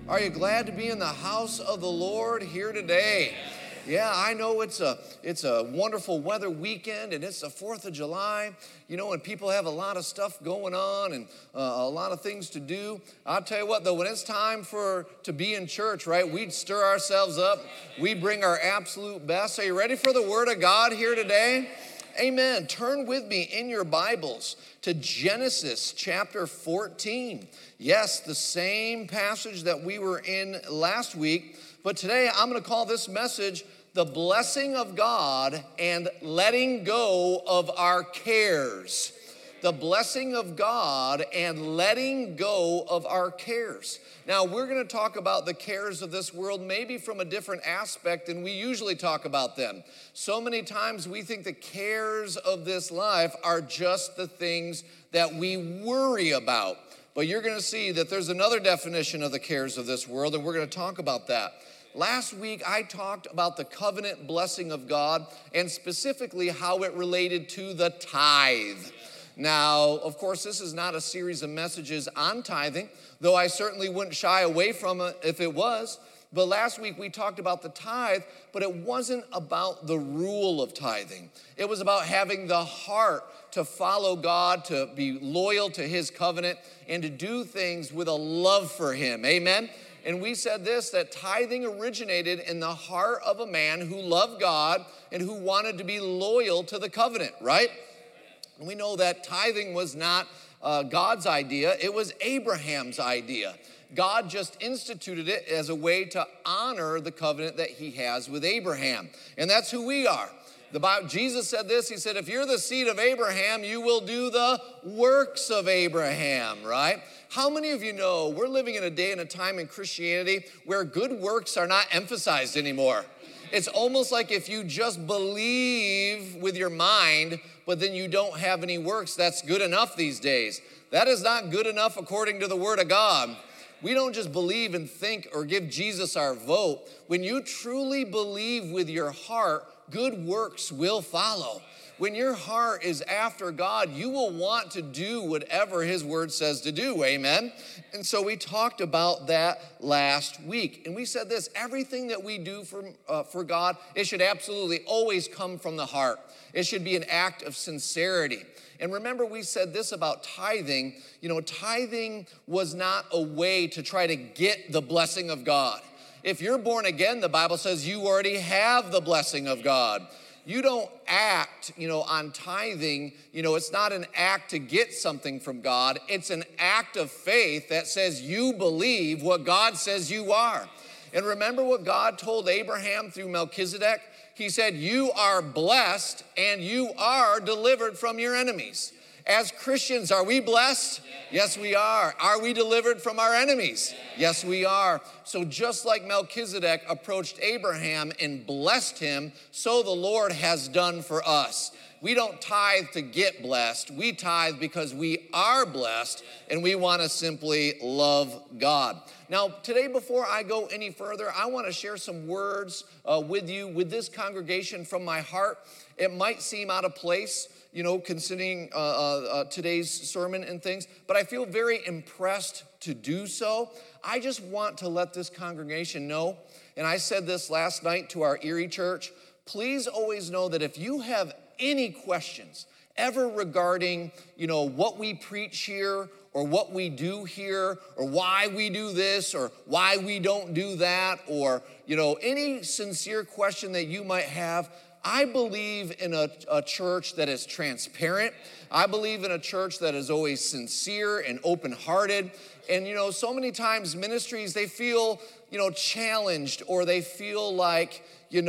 Are you glad to be in the house of the Lord here today? Yeah, I know it's a wonderful weather weekend, and it's the 4th of July, and people have a lot of stuff going on and a lot of things to do. I'll tell you what, though, when it's time to be in church, right, we stir ourselves up. We bring our absolute best. Are you ready for the Word of God here today? Amen. Turn with me in your Bibles to Genesis chapter 14. Yes, the same passage that we were in last week, but today I'm going to call this message the blessing of God and letting go of our cares. The blessing of God and letting go of our cares. Now, we're going to talk about the cares of this world maybe from a different aspect than we usually talk about them. So many times we think the cares of this life are just the things that we worry about. But you're going to see that there's another definition of the cares of this world, and we're going to talk about that. Last week, I talked about the covenant blessing of God and specifically how it related to the tithe. Now, of course, this is not a series of messages on tithing, though I certainly wouldn't shy away from it if it was. But last week, we talked about the tithe, but it wasn't about the rule of tithing. It was about having the heart to follow God, to be loyal to His covenant, and to do things with a love for Him. Amen? And we said this, that tithing originated in the heart of a man who loved God and who wanted to be loyal to the covenant, right? And we know that tithing was not God's idea, it was Abraham's idea. God just instituted it as a way to honor the covenant that He has with Abraham. And that's who we are. Jesus said this, He said, if you're the seed of Abraham, you will do the works of Abraham, right? How many of you know we're living in a day and a time in Christianity where good works are not emphasized anymore? It's almost like if you just believe with your mind, but then you don't have any works, that's good enough these days. That is not good enough according to the Word of God. We don't just believe and think or give Jesus our vote. When you truly believe with your heart, good works will follow. When your heart is after God, you will want to do whatever His Word says to do, amen? And so we talked about that last week. And we said this, everything that we do for God, it should absolutely always come from the heart. It should be an act of sincerity. And remember, we said this about tithing. Tithing was not a way to try to get the blessing of God. If you're born again, the Bible says you already have the blessing of God. You don't act, on tithing. It's not an act to get something from God. It's an act of faith that says you believe what God says you are. And remember what God told Abraham through Melchizedek? He said, you are blessed and you are delivered from your enemies. As Christians, are we blessed? Yes, we are. Are we delivered from our enemies? Yes, we are. So just like Melchizedek approached Abraham and blessed him, so the Lord has done for us. We don't tithe to get blessed. We tithe because we are blessed and we want to simply love God. Now, today, before I go any further, I want to share some words with you, with this congregation from my heart. It might seem out of place, considering today's sermon and things, but I feel very impressed to do so. I just want to let this congregation know, and I said this last night to our Erie church, please always know that if you have any questions ever regarding, what we preach here or what we do here or why we do this or why we don't do that or, any sincere question that you might have, I believe in a church that is transparent. I believe in a church that is always sincere and open-hearted. And, so many times ministries, they feel, challenged or they feel like,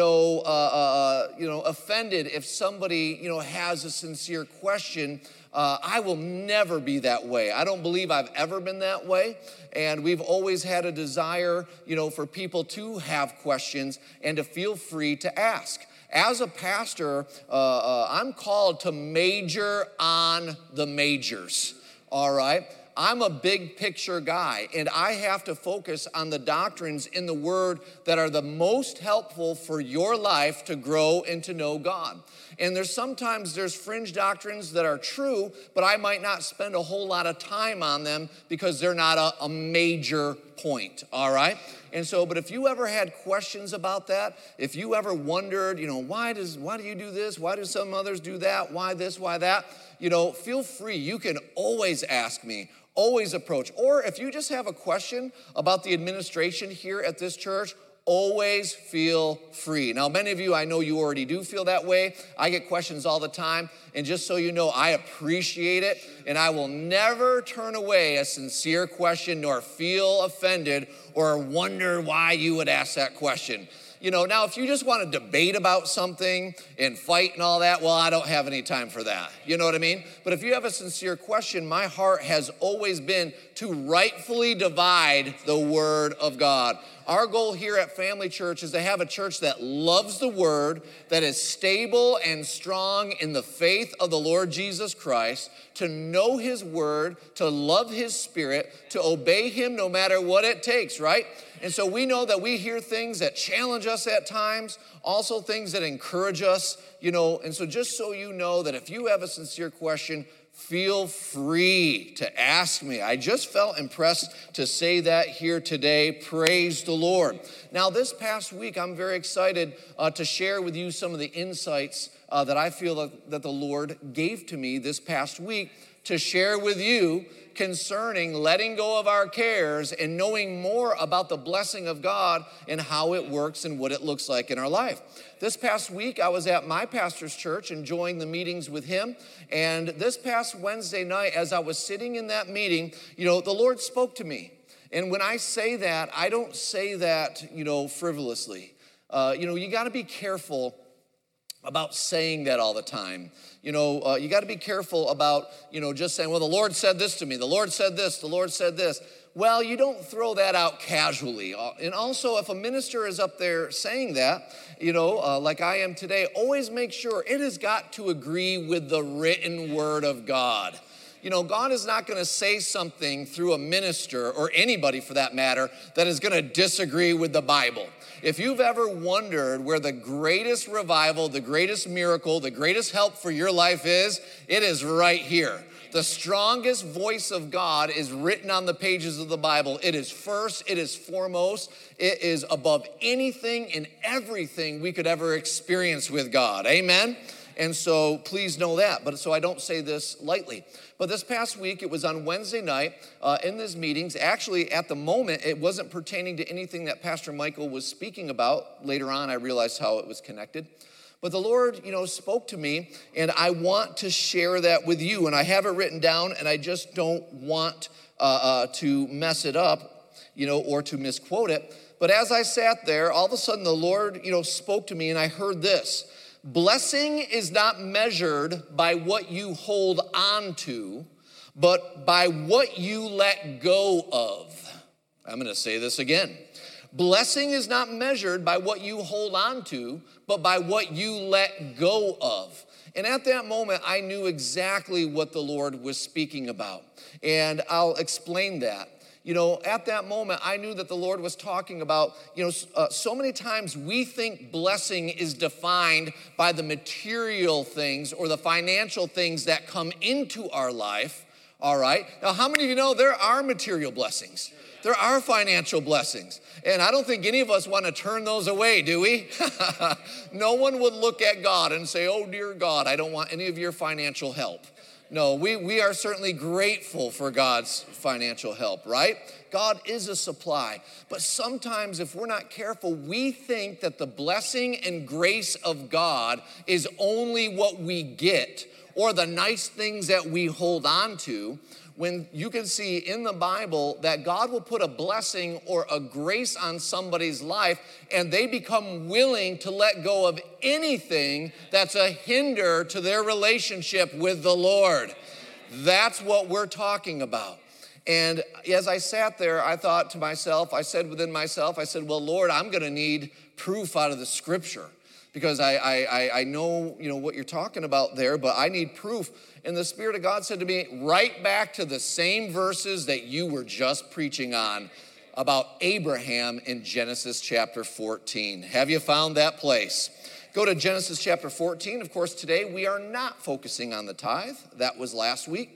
offended if somebody, has a sincere question. I will never be that way. I don't believe I've ever been that way. And we've always had a desire, for people to have questions and to feel free to ask. As a pastor, I'm called to major on the majors, all right? I'm a big picture guy, and I have to focus on the doctrines in the Word that are the most helpful for your life to grow and to know God. And sometimes there's fringe doctrines that are true, but I might not spend a whole lot of time on them because they're not a major point, all right? And so, but if you ever had questions about that, if you ever wondered, why do you do this? Why do some others do that? Why this, why that? Feel free. You can always ask me, always approach. Or if you just have a question about the administration here at this church, always feel free. Now, many of you, I know you already do feel that way. I get questions all the time. And just so you know, I appreciate it. And I will never turn away a sincere question nor feel offended or wonder why you would ask that question. Now if you just want to debate about something and fight and all that, well, I don't have any time for that. You know what I mean? But if you have a sincere question, my heart has always been to rightfully divide the Word of God. Our goal here at Family Church is to have a church that loves the Word, that is stable and strong in the faith of the Lord Jesus Christ, to know His Word, to love His Spirit, to obey Him no matter what it takes, right? And so we know that we hear things that challenge us at times, also things that encourage us, and so just so you know that if you have a sincere question, feel free to ask me. I just felt impressed to say that here today. Praise the Lord. Now, this past week, I'm very excited to share with you some of the insights that I feel that the Lord gave to me this past week to share with you concerning letting go of our cares and knowing more about the blessing of God and how it works and what it looks like in our life. This past week, I was at my pastor's church enjoying the meetings with him. And this past Wednesday night, as I was sitting in that meeting, the Lord spoke to me. And when I say that, I don't say that, frivolously. You got to be careful about saying that all the time. You got to be careful about, just saying, well, the Lord said this to me. The Lord said this. The Lord said this. Well, you don't throw that out casually. And also, if a minister is up there saying that, like I am today, always make sure it has got to agree with the written word of God. God is not going to say something through a minister or anybody for that matter that is going to disagree with the Bible. If you've ever wondered where the greatest revival, the greatest miracle, the greatest help for your life is, it is right here. The strongest voice of God is written on the pages of the Bible. It is first, it is foremost, it is above anything and everything we could ever experience with God. Amen? And so please know that. But so I don't say this lightly. But this past week, it was on Wednesday night in these meetings. Actually, at the moment, it wasn't pertaining to anything that Pastor Michael was speaking about. Later on, I realized how it was connected. But the Lord, spoke to me, and I want to share that with you. And I have it written down, and I just don't want to mess it up, or to misquote it. But as I sat there, all of a sudden the Lord, spoke to me, and I heard this. Blessing is not measured by what you hold on to, but by what you let go of. I'm going to say this again. Blessing is not measured by what you hold on to, but by what you let go of. And at that moment, I knew exactly what the Lord was speaking about. And I'll explain that. At that moment, I knew that the Lord was talking about, so many times we think blessing is defined by the material things or the financial things that come into our life, all right? Now, how many of you know there are material blessings? There are financial blessings. And I don't think any of us want to turn those away, do we? No one would look at God and say, oh, dear God, I don't want any of your financial help. No, we are certainly grateful for God's financial help, right? God is a supply. But sometimes if we're not careful, we think that the blessing and grace of God is only what we get or the nice things that we hold on to, when you can see in the Bible that God will put a blessing or a grace on somebody's life and they become willing to let go of anything that's a hinder to their relationship with the Lord. That's what we're talking about. And as I sat there, I thought to myself, I said within myself, well, Lord, I'm going to need proof out of the scripture. Because I know, what you're talking about there, but I need proof. And the Spirit of God said to me, right back to the same verses that you were just preaching on about Abraham in Genesis chapter 14. Have you found that place? Go to Genesis chapter 14. Of course, today we are not focusing on the tithe. That was last week.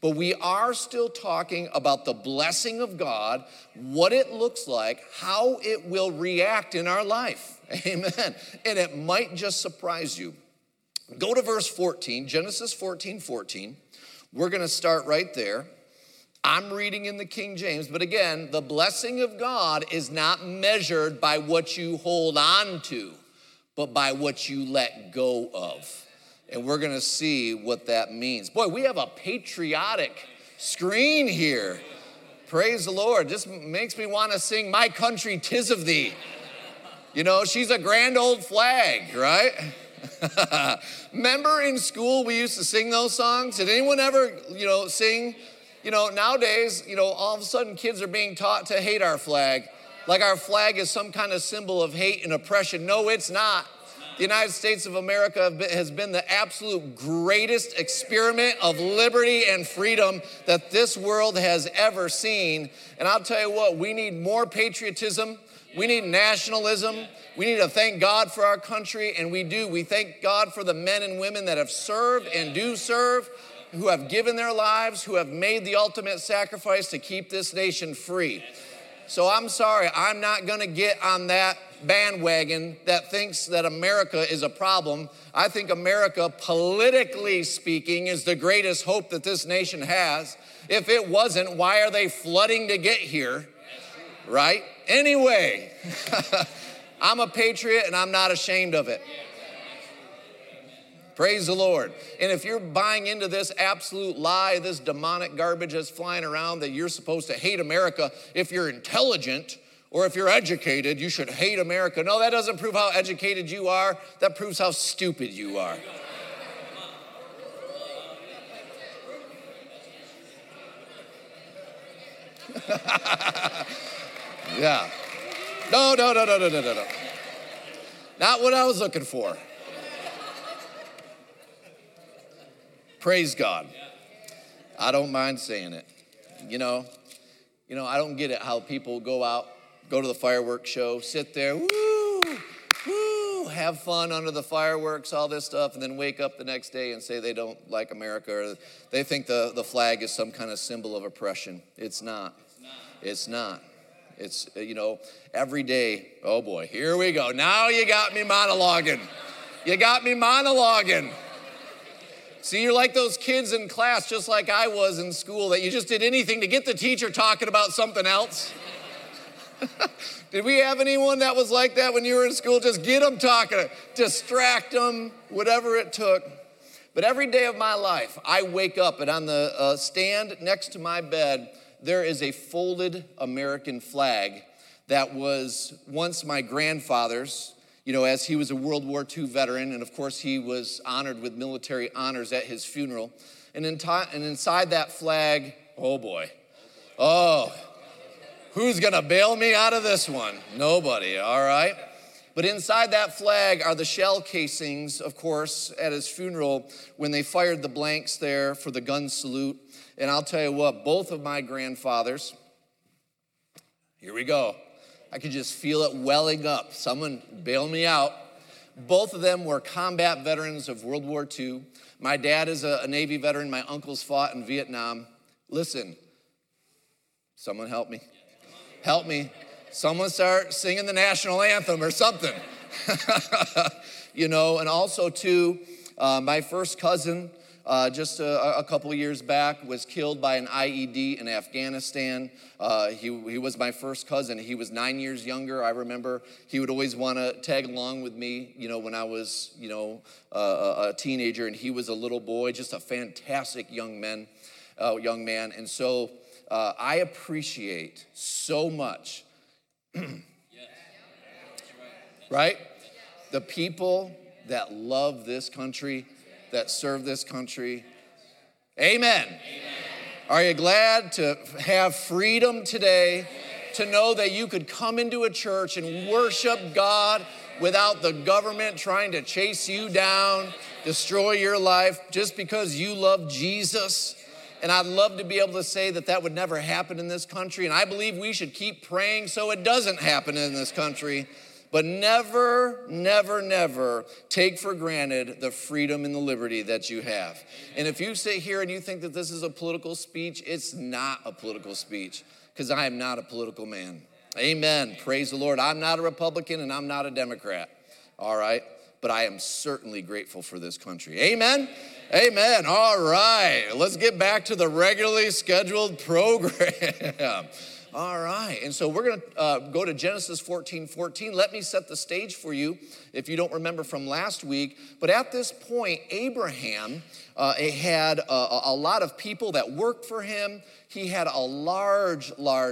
but we are still talking about the blessing of God, what it looks like, how it will react in our life. Amen. And it might just surprise you. Go to verse 14, Genesis 14:14. We're going to start right there. I'm reading in the King James, but again, the blessing of God is not measured by what you hold on to, but by what you let go of. And we're going to see what that means. Boy, we have a patriotic screen here. Praise the Lord. This makes me want to sing My Country 'Tis of Thee. You know, she's a grand old flag, right? Remember in school we used to sing those songs? Did anyone ever, sing? Nowadays, all of a sudden kids are being taught to hate our flag. Like our flag is some kind of symbol of hate and oppression. No, it's not. The United States of America has been the absolute greatest experiment of liberty and freedom that this world has ever seen. And I'll tell you what, we need more patriotism. We need nationalism. We need to thank God for our country, and we do. We thank God for the men and women that have served and do serve, who have given their lives, who have made the ultimate sacrifice to keep this nation free. So I'm sorry, I'm not going to get on that bandwagon that thinks that America is a problem. I think America, politically speaking, is the greatest hope that this nation has. If it wasn't, why are they flooding to get here? Right? Anyway, I'm a patriot and I'm not ashamed of it. Praise the Lord. And if you're buying into this absolute lie, this demonic garbage that's flying around that you're supposed to hate America, if you're intelligent or if you're educated, you should hate America. No, that doesn't prove how educated you are. That proves how stupid you are. Yeah. No. Not what I was looking for. Praise God. I don't mind saying it. I don't get it how people go to the fireworks show, sit there, woo, have fun under the fireworks, all this stuff, and then wake up the next day and say they don't like America, or they think the flag is some kind of symbol of oppression. It's not. It's not. It's, every day, oh boy, here we go. Now you got me monologuing. See, you're like those kids in class, just like I was in school, that you just did anything to get the teacher talking about something else. Did we have anyone that was like that when you were in school? Just get them talking, distract them, whatever it took. But every day of my life, I wake up and on the stand next to my bed, there is a folded American flag that was once my grandfather's. As he was a World War II veteran, and of course he was honored with military honors at his funeral. And inside that flag, oh boy, who's gonna bail me out of this one? Nobody, all right? But inside that flag are the shell casings, of course, at his funeral when they fired the blanks there for the gun salute. And I'll tell you what, both of my grandfathers, here we go. I could just feel it welling up. Someone bail me out. Both of them were combat veterans of World War II. My dad is a Navy veteran. My uncles fought in Vietnam. Listen, someone help me. Help me. Someone start singing the national anthem or something. And also too, my first cousin, just a couple of years back, was killed by an IED in Afghanistan. He was my first cousin. He was 9 years younger. I remember he would always want to tag along with me, when I was, a teenager, and he was a little boy, just a fantastic young man. And so I appreciate so much, right? The people that love this country, that serve this country. Amen. Are you glad to have freedom today to know that you could come into a church and worship God without the government trying to chase you down, destroy your life just because you love Jesus? And I'd love to be able to say that would never happen in this country. And I believe we should keep praying so it doesn't happen in this country. But never, never, never take for granted the freedom and the liberty that you have. And if you sit here and you think that this is a political speech, it's not a political speech, because I am not a political man. Amen. Praise the Lord. I'm not a Republican and I'm not a Democrat. All right. But I am certainly grateful for this country. Amen. Amen. All right. Let's get back to the regularly scheduled program. All right, and so we're going to go to Genesis 14:14. Let me set the stage for you if you don't remember from last week. But at this point, Abraham had a lot of people that worked for him. He had a large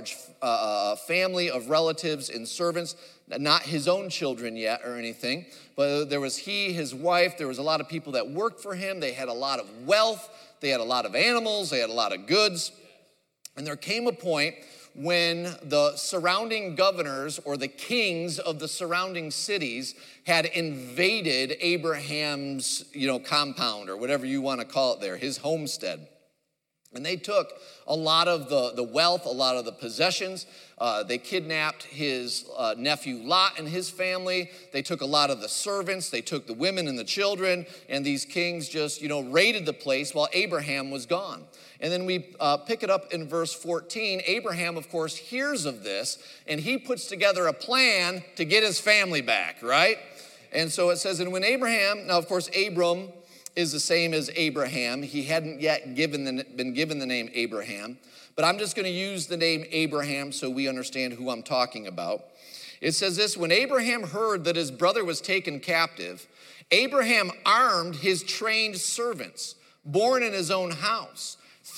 family of relatives and servants, not his own children yet or anything. But there was he, his wife, there was a lot of people that worked for him. They had a lot of wealth. They had a lot of animals. They had a lot of goods. And there came a point when the surrounding governors or the kings of the surrounding cities had invaded Abraham's, compound or whatever you want to call it there, his homestead. And they took a lot of the wealth, a lot of the possessions. They kidnapped his nephew Lot and his family. They took a lot of the servants. They took the women and the children. And these kings just, raided the place while Abraham was gone. And then we pick it up in verse 14. Abraham, of course, hears of this, and he puts together a plan to get his family back, right? And so it says, and when Abraham, now, of course, Abram is the same as Abraham. He hadn't yet been given the name Abraham, but I'm just going to use the name Abraham so we understand who I'm talking about. It says this, when Abraham heard that his brother was taken captive, Abraham armed his trained servants, born in his own house,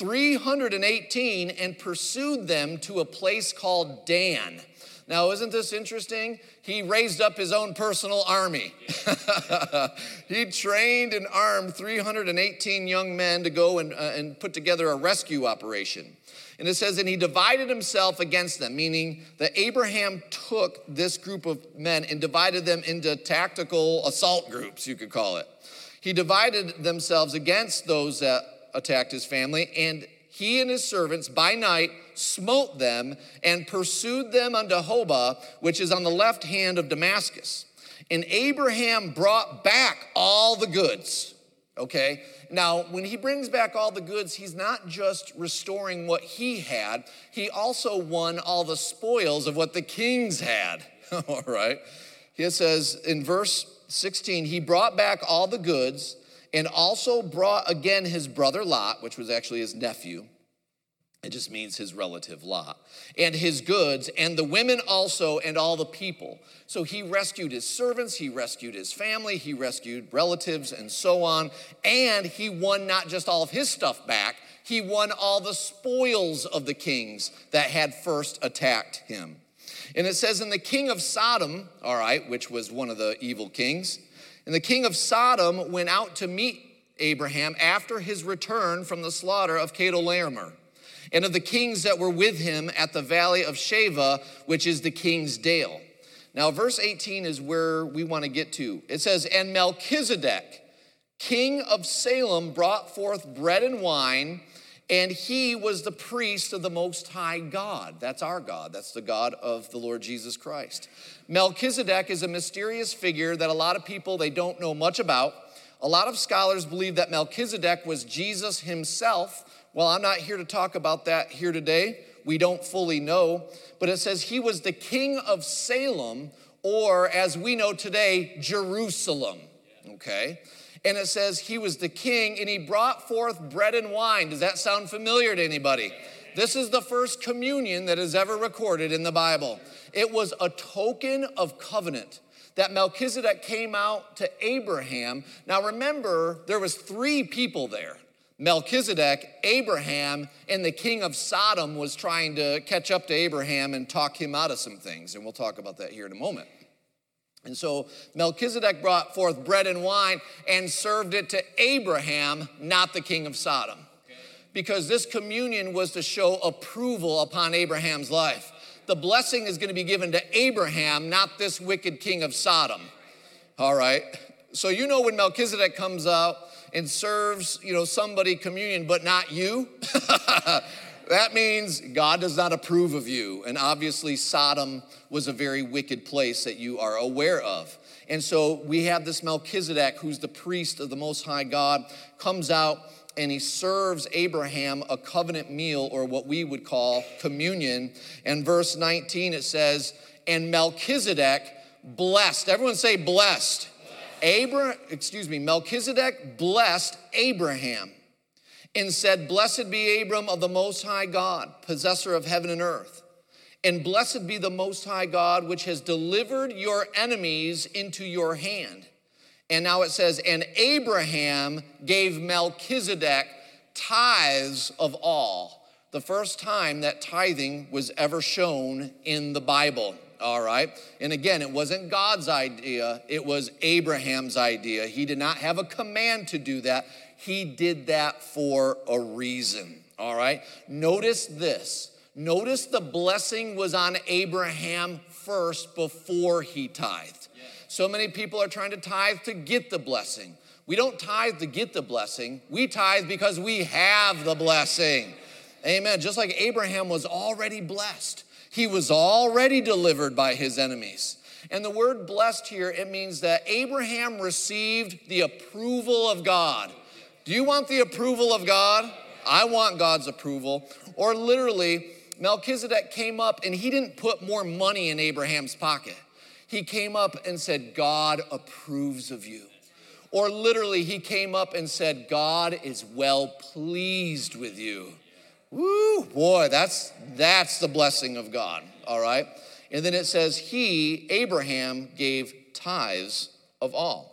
318, and pursued them to a place called Dan. Now, isn't this interesting? He raised up his own personal army. He trained and armed 318 young men to go and put together a rescue operation. And it says, and he divided himself against them, meaning that Abraham took this group of men and divided them into tactical assault groups, you could call it. He divided themselves against those that attacked his family, and he and his servants by night smote them and pursued them unto Hobah, which is on the left hand of Damascus. And Abraham brought back all the goods. Okay, now when he brings back all the goods, he's not just restoring what he had, he also won all the spoils of what the kings had. All right, it says in verse 16, he brought back all the goods and also brought again his brother Lot, which was actually his nephew. It just means his relative Lot, and his goods, and the women also, and all the people. So he rescued his servants, he rescued his family, he rescued relatives, and so on. And he won not just all of his stuff back, he won all the spoils of the kings that had first attacked him. And it says, and the king of Sodom, all right, which was one of the evil kings, and the king of Sodom went out to meet Abraham after his return from the slaughter of Chedorlaomer, and of the kings that were with him at the valley of Shaveh, which is the king's dale. Now, verse 18 is where we want to get to. It says, and Melchizedek, king of Salem, brought forth bread and wine, and he was the priest of the Most High God. That's our God. That's the God of the Lord Jesus Christ. Melchizedek is a mysterious figure that a lot of people, they don't know much about. A lot of scholars believe that Melchizedek was Jesus himself. Well, I'm not here to talk about that here today. We don't fully know. But it says he was the king of Salem, or as we know today, Jerusalem. Okay? And it says he was the king, and he brought forth bread and wine. Does that sound familiar to anybody? This is the first communion that is ever recorded in the Bible. It was a token of covenant that Melchizedek came out to Abraham. Now remember, there was 3 people there. Melchizedek, Abraham, and the king of Sodom was trying to catch up to Abraham and talk him out of some things. And we'll talk about that here in a moment. And so Melchizedek brought forth bread and wine and served it to Abraham, not the king of Sodom. Because this communion was to show approval upon Abraham's life. The blessing is going to be given to Abraham, not this wicked king of Sodom. All right. So when Melchizedek comes out and serves, somebody communion, but not you, That means God does not approve of you. And obviously Sodom was a very wicked place that you are aware of. And so we have this Melchizedek, who's the priest of the Most High God, comes out and he serves Abraham a covenant meal, or what we would call communion. And verse 19, it says, and Melchizedek blessed. Everyone say blessed. Melchizedek blessed Abraham and said, blessed be Abram of the Most High God, possessor of heaven and earth. And blessed be the Most High God, which has delivered your enemies into your hand. And now it says, and Abraham gave Melchizedek tithes of all. The first time that tithing was ever shown in the Bible, all right? And again, it wasn't God's idea, it was Abraham's idea. He did not have a command to do that. He did that for a reason, all right? Notice this. Notice the blessing was on Abraham first before he tithed. So many people are trying to tithe to get the blessing. We don't tithe to get the blessing. We tithe because we have the blessing. Amen. Just like Abraham was already blessed. He was already delivered by his enemies. And the word blessed here, it means that Abraham received the approval of God. Do you want the approval of God? I want God's approval. Or literally, Melchizedek came up and he didn't put more money in Abraham's pocket. He came up and said, God approves of you. Or literally, he came up and said, God is well pleased with you. Woo, boy, that's the blessing of God, all right? And then it says, Abraham, gave tithes of all.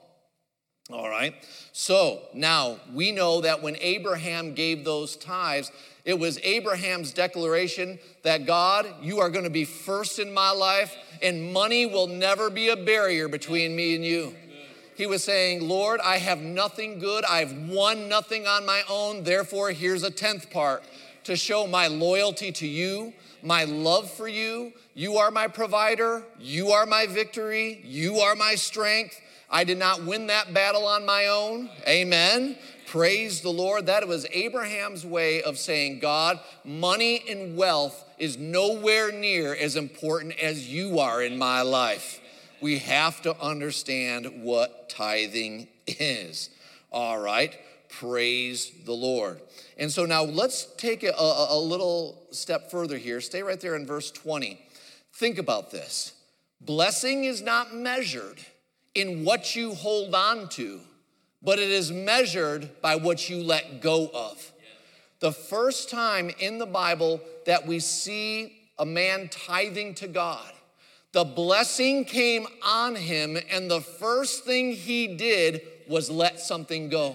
All right, so now we know that when Abraham gave those tithes, it was Abraham's declaration that God, you are going to be first in my life, and money will never be a barrier between me and you. He was saying, Lord, I have nothing good. I've won nothing on my own. Therefore, here's a 10th part to show my loyalty to you, my love for you. You are my provider. You are my victory. You are my strength. I did not win that battle on my own. Amen. Praise the Lord. That was Abraham's way of saying, God, money and wealth is nowhere near as important as you are in my life. We have to understand what tithing is. All right. Praise the Lord. And so now let's take a little step further here. Stay right there in verse 20. Think about this. Blessing is not measured in what you hold on to, but it is measured by what you let go of. The first time in the Bible that we see a man tithing to God, the blessing came on him, and the first thing he did was let something go.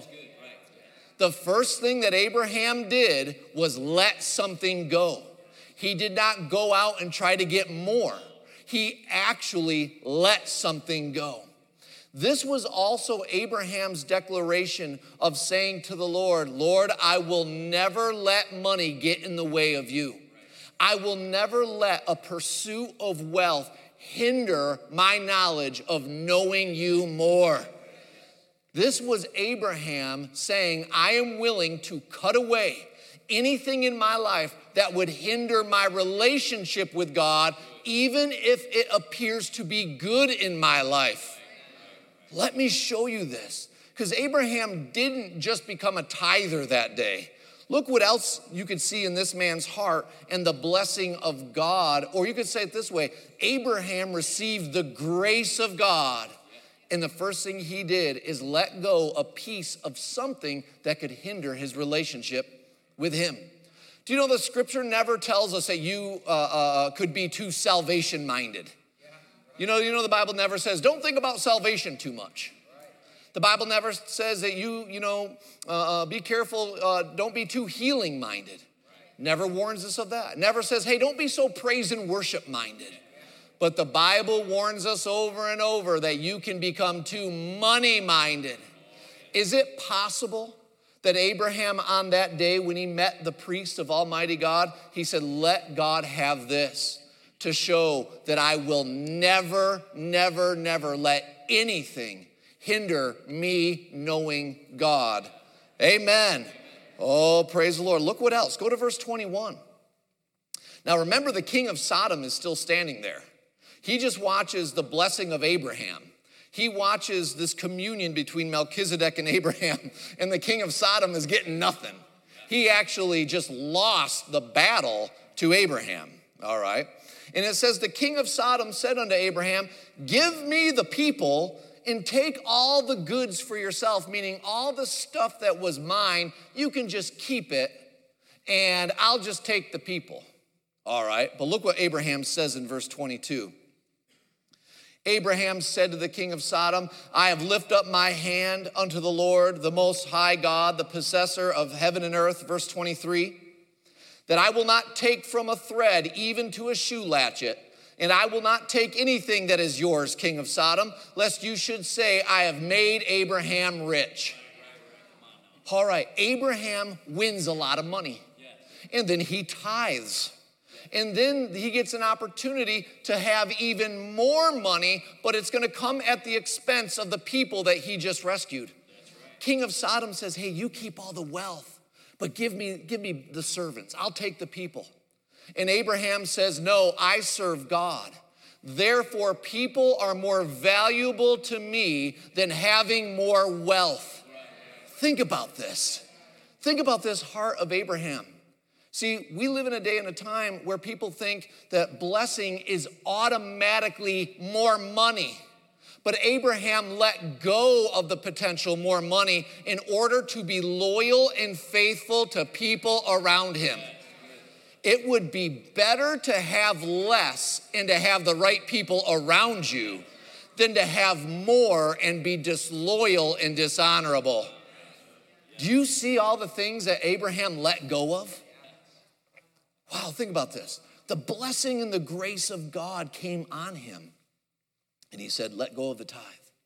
The first thing that Abraham did was let something go. He did not go out and try to get more. He actually let something go. This was also Abraham's declaration of saying to the Lord, Lord, I will never let money get in the way of you. I will never let a pursuit of wealth hinder my knowledge of knowing you more. This was Abraham saying, I am willing to cut away anything in my life that would hinder my relationship with God, even if it appears to be good in my life. Let me show you this, because Abraham didn't just become a tither that day. Look what else you could see in this man's heart and the blessing of God. Or you could say it this way, Abraham received the grace of God. And the first thing he did is let go a piece of something that could hinder his relationship with him. Do you know the scripture never tells us that you could be too salvation-minded? You know the Bible never says, don't think about salvation too much. The Bible never says that be careful, don't be too healing-minded. Never warns us of that. Never says, hey, don't be so praise and worship-minded. But the Bible warns us over and over that you can become too money-minded. Is it possible that Abraham on that day when he met the priest of Almighty God, he said, let God have this to show that I will never, never, never let anything hinder me knowing God. Amen. Oh, praise the Lord. Look what else. Go to verse 21. Now remember, the king of Sodom is still standing there. He just watches the blessing of Abraham. He watches this communion between Melchizedek and Abraham, and the king of Sodom is getting nothing. He actually just lost the battle to Abraham, all right? And it says, the king of Sodom said unto Abraham, give me the people and take all the goods for yourself, meaning all the stuff that was mine, you can just keep it, and I'll just take the people, all right? But look what Abraham says in verse 22. Abraham said to the king of Sodom, I have lifted up my hand unto the Lord, the most high God, the possessor of heaven and earth, verse 23, that I will not take from a thread even to a shoe latchet, and I will not take anything that is yours, king of Sodom, lest you should say, I have made Abraham rich. All right, Abraham wins a lot of money, and then he tithes. And then he gets an opportunity to have even more money, but it's going to come at the expense of the people that he just rescued. Right. King of Sodom says, hey, you keep all the wealth, but give me the servants. I'll take the people. And Abraham says, no, I serve God. Therefore, people are more valuable to me than having more wealth. Right. Think about this. Think about this heart of Abraham. See, we live in a day and a time where people think that blessing is automatically more money. But Abraham let go of the potential more money in order to be loyal and faithful to people around him. It would be better to have less and to have the right people around you than to have more and be disloyal and dishonorable. Do you see all the things that Abraham let go of? Wow, think about this. The blessing and the grace of God came on him. And he said, let go of the tithe.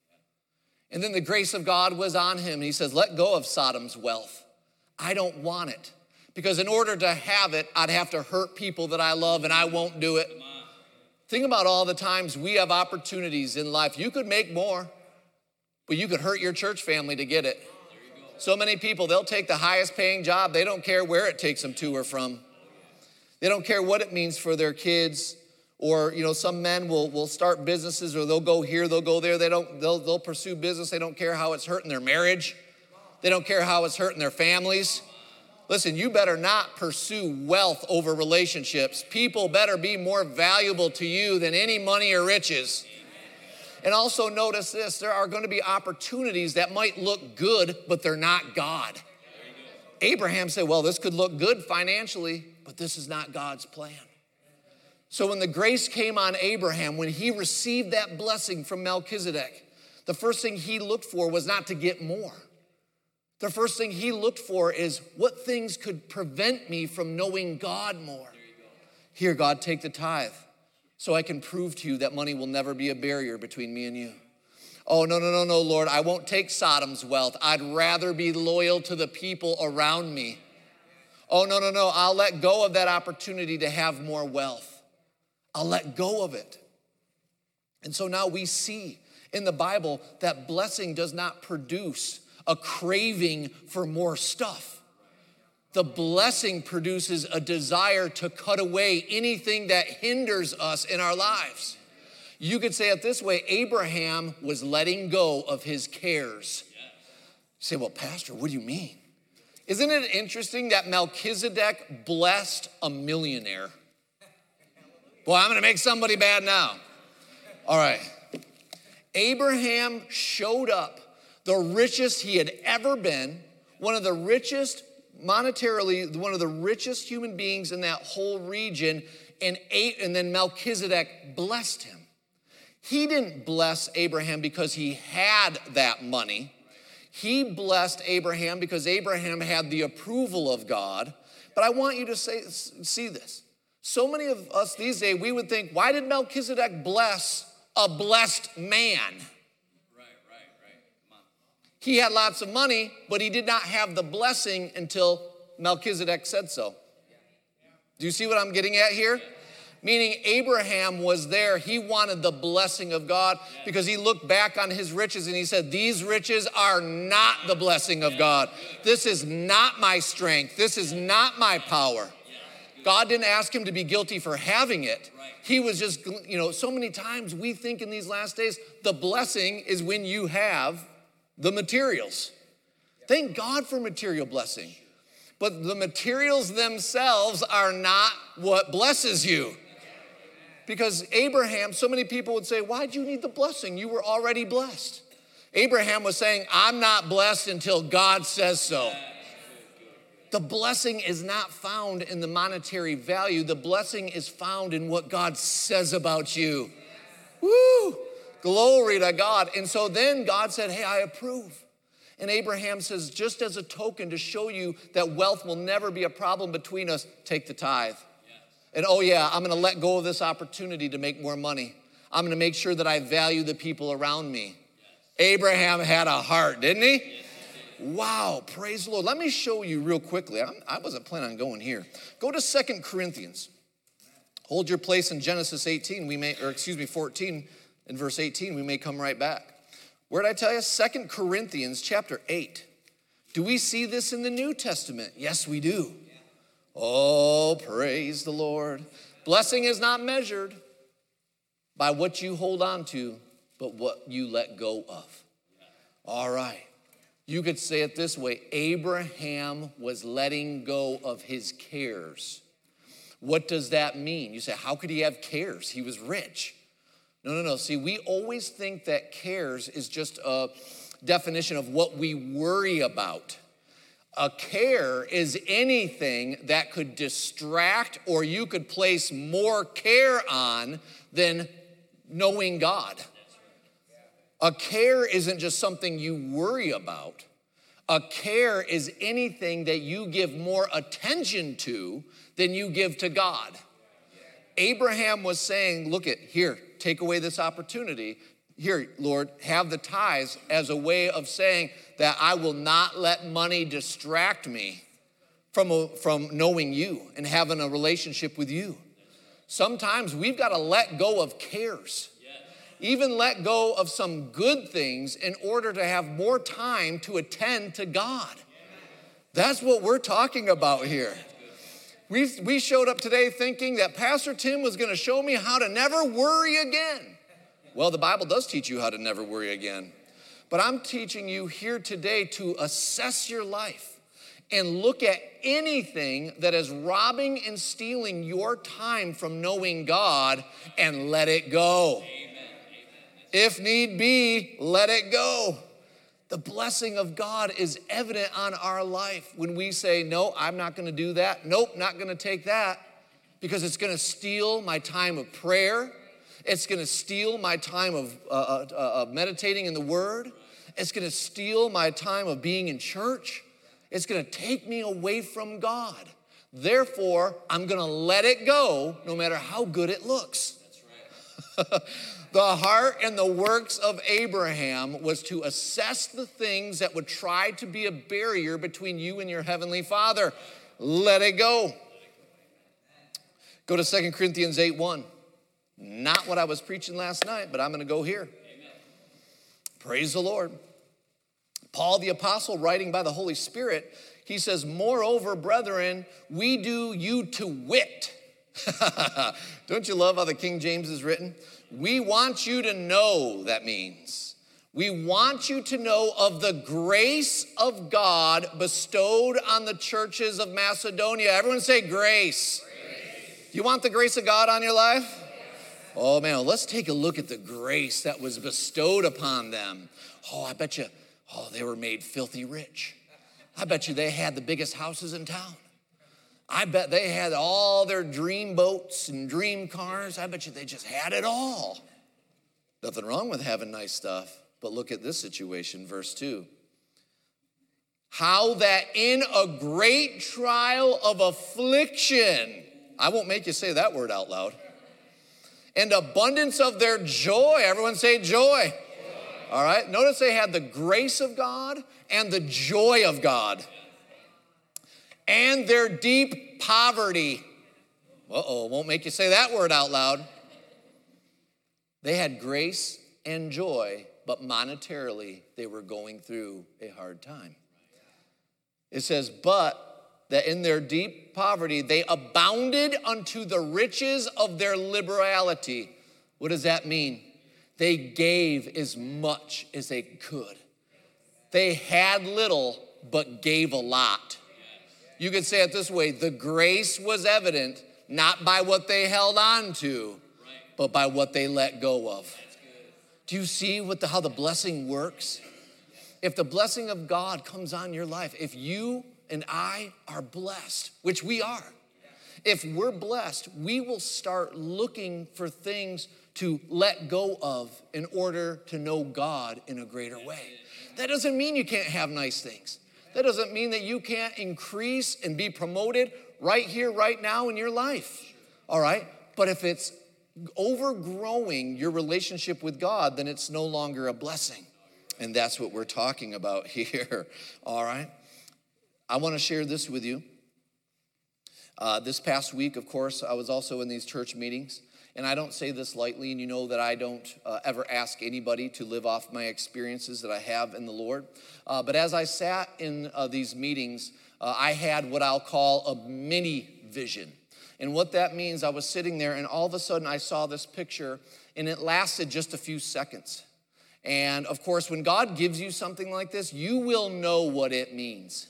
And then the grace of God was on him. And he says, let go of Sodom's wealth. I don't want it. Because in order to have it, I'd have to hurt people that I love, and I won't do it. Think about all the times we have opportunities in life. You could make more, but you could hurt your church family to get it. So many people, they'll take the highest paying job. They don't care where it takes them to or from. They don't care what it means for their kids. Or, some men will start businesses, or they'll go here, they'll go there. They'll pursue business. They don't care how it's hurting their marriage. They don't care how it's hurting their families. Listen, you better not pursue wealth over relationships. People better be more valuable to you than any money or riches. And also notice this, there are going to be opportunities that might look good, but they're not God. Abraham said, well, this could look good financially, but this is not God's plan. So when the grace came on Abraham, when he received that blessing from Melchizedek, the first thing he looked for was not to get more. The first thing he looked for is what things could prevent me from knowing God more. Here, God, take the tithe so I can prove to you that money will never be a barrier between me and you. Oh, no, Lord, I won't take Sodom's wealth. I'd rather be loyal to the people around me. Oh, no, I'll let go of that opportunity to have more wealth. I'll let go of it. And so now we see in the Bible that blessing does not produce a craving for more stuff. The blessing produces a desire to cut away anything that hinders us in our lives. You could say it this way, Abraham was letting go of his cares. You say, well, Pastor, what do you mean? Isn't it interesting that Melchizedek blessed a millionaire? Boy, I'm going to make somebody bad now. All right. Abraham showed up, the richest he had ever been, one of the richest, monetarily, one of the richest human beings in that whole region, and then Melchizedek blessed him. He didn't bless Abraham because he had that money. He blessed Abraham because Abraham had the approval of God. But I want you to see this. So many of us these days, we would think, why did Melchizedek bless a blessed man? Right. Come on. He had lots of money, but he did not have the blessing until Melchizedek said so. Do you see what I'm getting at here? Meaning Abraham was there. He wanted the blessing of God because he looked back on his riches and he said, these riches are not the blessing of God. This is not my strength. This is not my power. God didn't ask him to be guilty for having it. He was just, so many times we think in these last days, the blessing is when you have the materials. Thank God for material blessing. But the materials themselves are not what blesses you. Because Abraham, so many people would say, why do you need the blessing? You were already blessed. Abraham was saying, I'm not blessed until God says so. The blessing is not found in the monetary value. The blessing is found in what God says about you. Woo! Glory to God. And so then God said, hey, I approve. And Abraham says, just as a token to show you that wealth will never be a problem between us, take the tithe. And oh yeah, I'm gonna let go of this opportunity to make more money. I'm gonna make sure that I value the people around me. Abraham had a heart, didn't he? Wow, praise the Lord. Let me show you real quickly. I wasn't planning on going here. Go to 2 Corinthians. Hold your place in Genesis 14 in verse 18. We may come right back. Where did I tell you? 2 Corinthians chapter 8. Do we see this in the New Testament? Yes, we do. Oh, praise the Lord. Blessing is not measured by what you hold on to, but what you let go of. All right. You could say it this way. Abraham was letting go of his cares. What does that mean? You say, how could he have cares? He was rich. No. See, we always think that cares is just a definition of what we worry about. A care is anything that could distract or you could place more care on than knowing God. A care isn't just something you worry about. A care is anything that you give more attention to than you give to God. Abraham was saying, look at here, take away this opportunity. Here, Lord, have the tithes as a way of saying that I will not let money distract me from knowing you and having a relationship with you. Sometimes we've got to let go of cares. Even let go of some good things in order to have more time to attend to God. That's what we're talking about here. We showed up today thinking that Pastor Tim was going to show me how to never worry again. Well, the Bible does teach you how to never worry again. But I'm teaching you here today to assess your life and look at anything that is robbing and stealing your time from knowing God and let it go. If need be, let it go. The blessing of God is evident on our life when we say, no, I'm not going to do that. Nope, not going to take that because it's going to steal my time of prayer. It's going to steal my time of meditating in the Word. It's going to steal my time of being in church. It's going to take me away from God. Therefore, I'm going to let it go no matter how good it looks. That's right. The heart and the works of Abraham was to assess the things that would try to be a barrier between you and your heavenly Father. Let it go. Go to 2 Corinthians 8:1. Not what I was preaching last night, but I'm going to go here. Amen. Praise the Lord. Paul the apostle, writing by the Holy Spirit, he says, moreover, brethren, we do you to wit. Don't you love how the King James is written? We want you to know, that means. We want you to know of the grace of God bestowed on the churches of Macedonia. Everyone say grace. You want the grace of God on your life? Yes. Oh man, well, let's take a look at the grace that was bestowed upon them. Oh, I bet you, they were made filthy rich. I bet you they had the biggest houses in town. I bet they had all their dream boats and dream cars. I bet you they just had it all. Nothing wrong with having nice stuff. But look at this situation, verse 2. How that in a great trial of affliction, I won't make you say that word out loud, and abundance of their joy, everyone say joy. All right, notice they had the grace of God and the joy of God. And their deep poverty. Won't make you say that word out loud. They had grace and joy, but monetarily they were going through a hard time. It says, but that in their deep poverty, they abounded unto the riches of their liberality. What does that mean? They gave as much as they could. They had little, but gave a lot. You could say it this way: the grace was evident not by what they held on to, but by what they let go of. Do you see how the blessing works? If the blessing of God comes on your life, if you and I are blessed, which we are, if we're blessed, we will start looking for things to let go of in order to know God in a greater way. That doesn't mean you can't have nice things. That doesn't mean that you can't increase and be promoted right here, right now in your life. All right? But if it's overgrowing your relationship with God, then it's no longer a blessing. And that's what we're talking about here. All right? I want to share this with you. This past week, of course, I was also in these church meetings. And I don't say this lightly, and you know that I don't ever ask anybody to live off my experiences that I have in the Lord. But as I sat in these meetings, I had what I'll call a mini vision. And what that means, I was sitting there, and all of a sudden I saw this picture, and it lasted just a few seconds. And of course, when God gives you something like this, you will know what it means.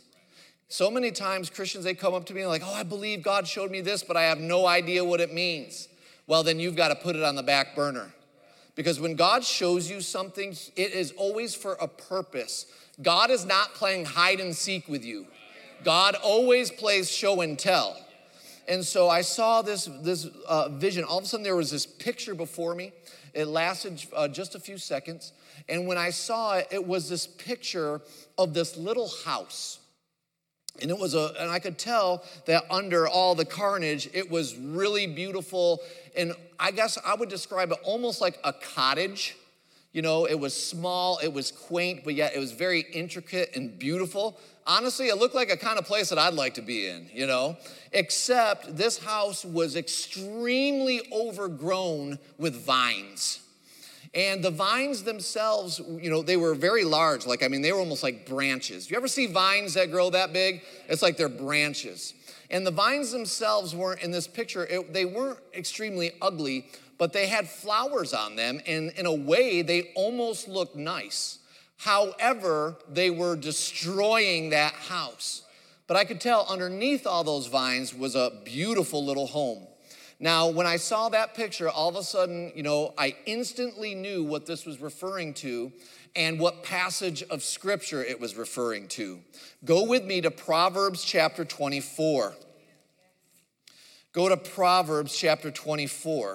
So many times Christians, they come up to me like, oh, I believe God showed me this, but I have no idea what it means. Well, then you've got to put it on the back burner. Because when God shows you something, it is always for a purpose. God is not playing hide and seek with you. God always plays show and tell. And so I saw this vision. All of a sudden there was this picture before me. It lasted just a few seconds. And when I saw it, it was this picture of this little house. And and I could tell that under all the carnage, it was really beautiful. And I guess I would describe it almost like a cottage. You know, it was small, it was quaint, but yet it was very intricate and beautiful. Honestly, it looked like a kind of place that I'd like to be in, you know. Except this house was extremely overgrown with vines. And the vines themselves, you know, they were very large. They were almost like branches. You ever see vines that grow that big? It's like they're branches. And the vines themselves weren't, in this picture, they weren't extremely ugly, but they had flowers on them. And in a way, they almost looked nice. However, they were destroying that house. But I could tell underneath all those vines was a beautiful little home. Now, when I saw that picture, all of a sudden, you know, I instantly knew what this was referring to and what passage of Scripture it was referring to. Go with me to Proverbs chapter 24. Go to Proverbs chapter 24.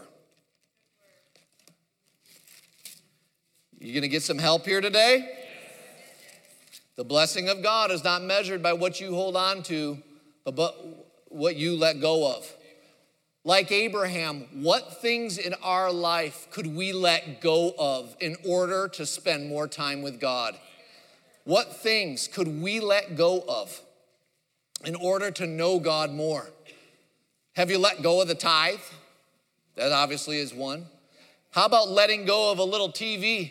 You gonna get some help here today? The blessing of God is not measured by what you hold on to, but what you let go of. Like Abraham, what things in our life could we let go of in order to spend more time with God? What things could we let go of in order to know God more? Have you let go of the tithe? That obviously is one. How about letting go of a little TV?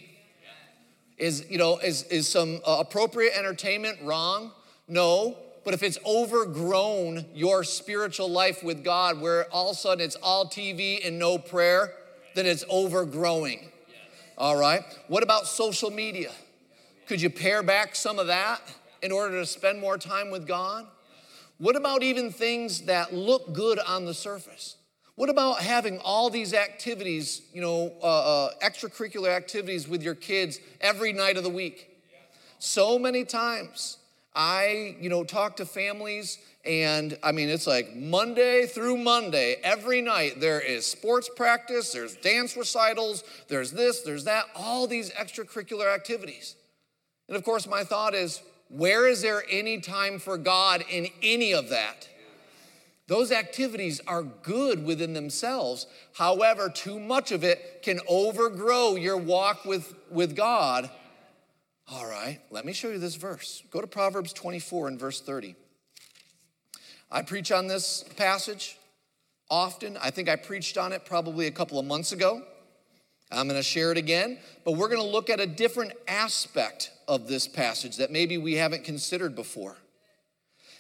Is some appropriate entertainment wrong? No. But if it's overgrown your spiritual life with God, where all of a sudden it's all TV and no prayer, then it's overgrowing. All right? What about social media? Could you pare back some of that in order to spend more time with God? What about even things that look good on the surface? What about having all these activities, extracurricular activities with your kids every night of the week? So many times I, talk to families, and it's like Monday through Monday, every night there is sports practice, there's dance recitals, there's this, there's that, all these extracurricular activities. And of course, my thought is, where is there any time for God in any of that? Those activities are good within themselves. However, too much of it can overgrow your walk with God. All right, let me show you this verse. Go to Proverbs 24 and verse 30. I preach on this passage often. I think I preached on it probably a couple of months ago. I'm going to share it again, but we're going to look at a different aspect of this passage that maybe we haven't considered before.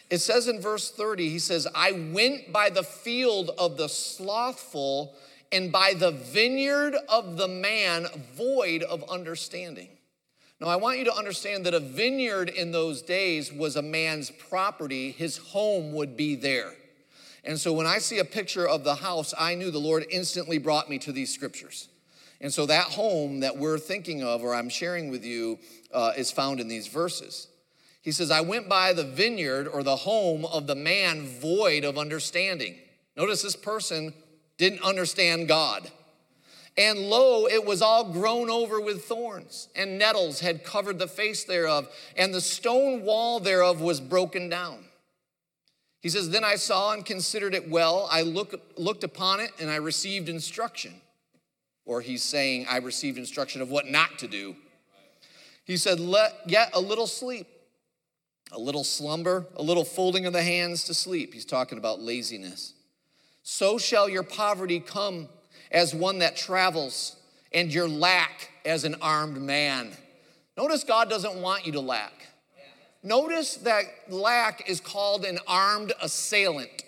It says in verse 30, he says, I went by the field of the slothful and by the vineyard of the man void of understanding. Now, I want you to understand that a vineyard in those days was a man's property. His home would be there. And so when I see a picture of the house, I knew the Lord instantly brought me to these scriptures. And so that home that we're thinking of, or I'm sharing with you, is found in these verses. He says, I went by the vineyard or the home of the man void of understanding. Notice this person didn't understand God. And lo, it was all grown over with thorns, and nettles had covered the face thereof, and the stone wall thereof was broken down. He says, then I saw and considered it well. I looked upon it, and I received instruction. Or he's saying, I received instruction of what not to do. He said, let yet a little sleep, a little slumber, a little folding of the hands to sleep. He's talking about laziness. So shall your poverty come as one that travels, and your lack as an armed man. Notice God doesn't want you to lack. Notice that lack is called an armed assailant.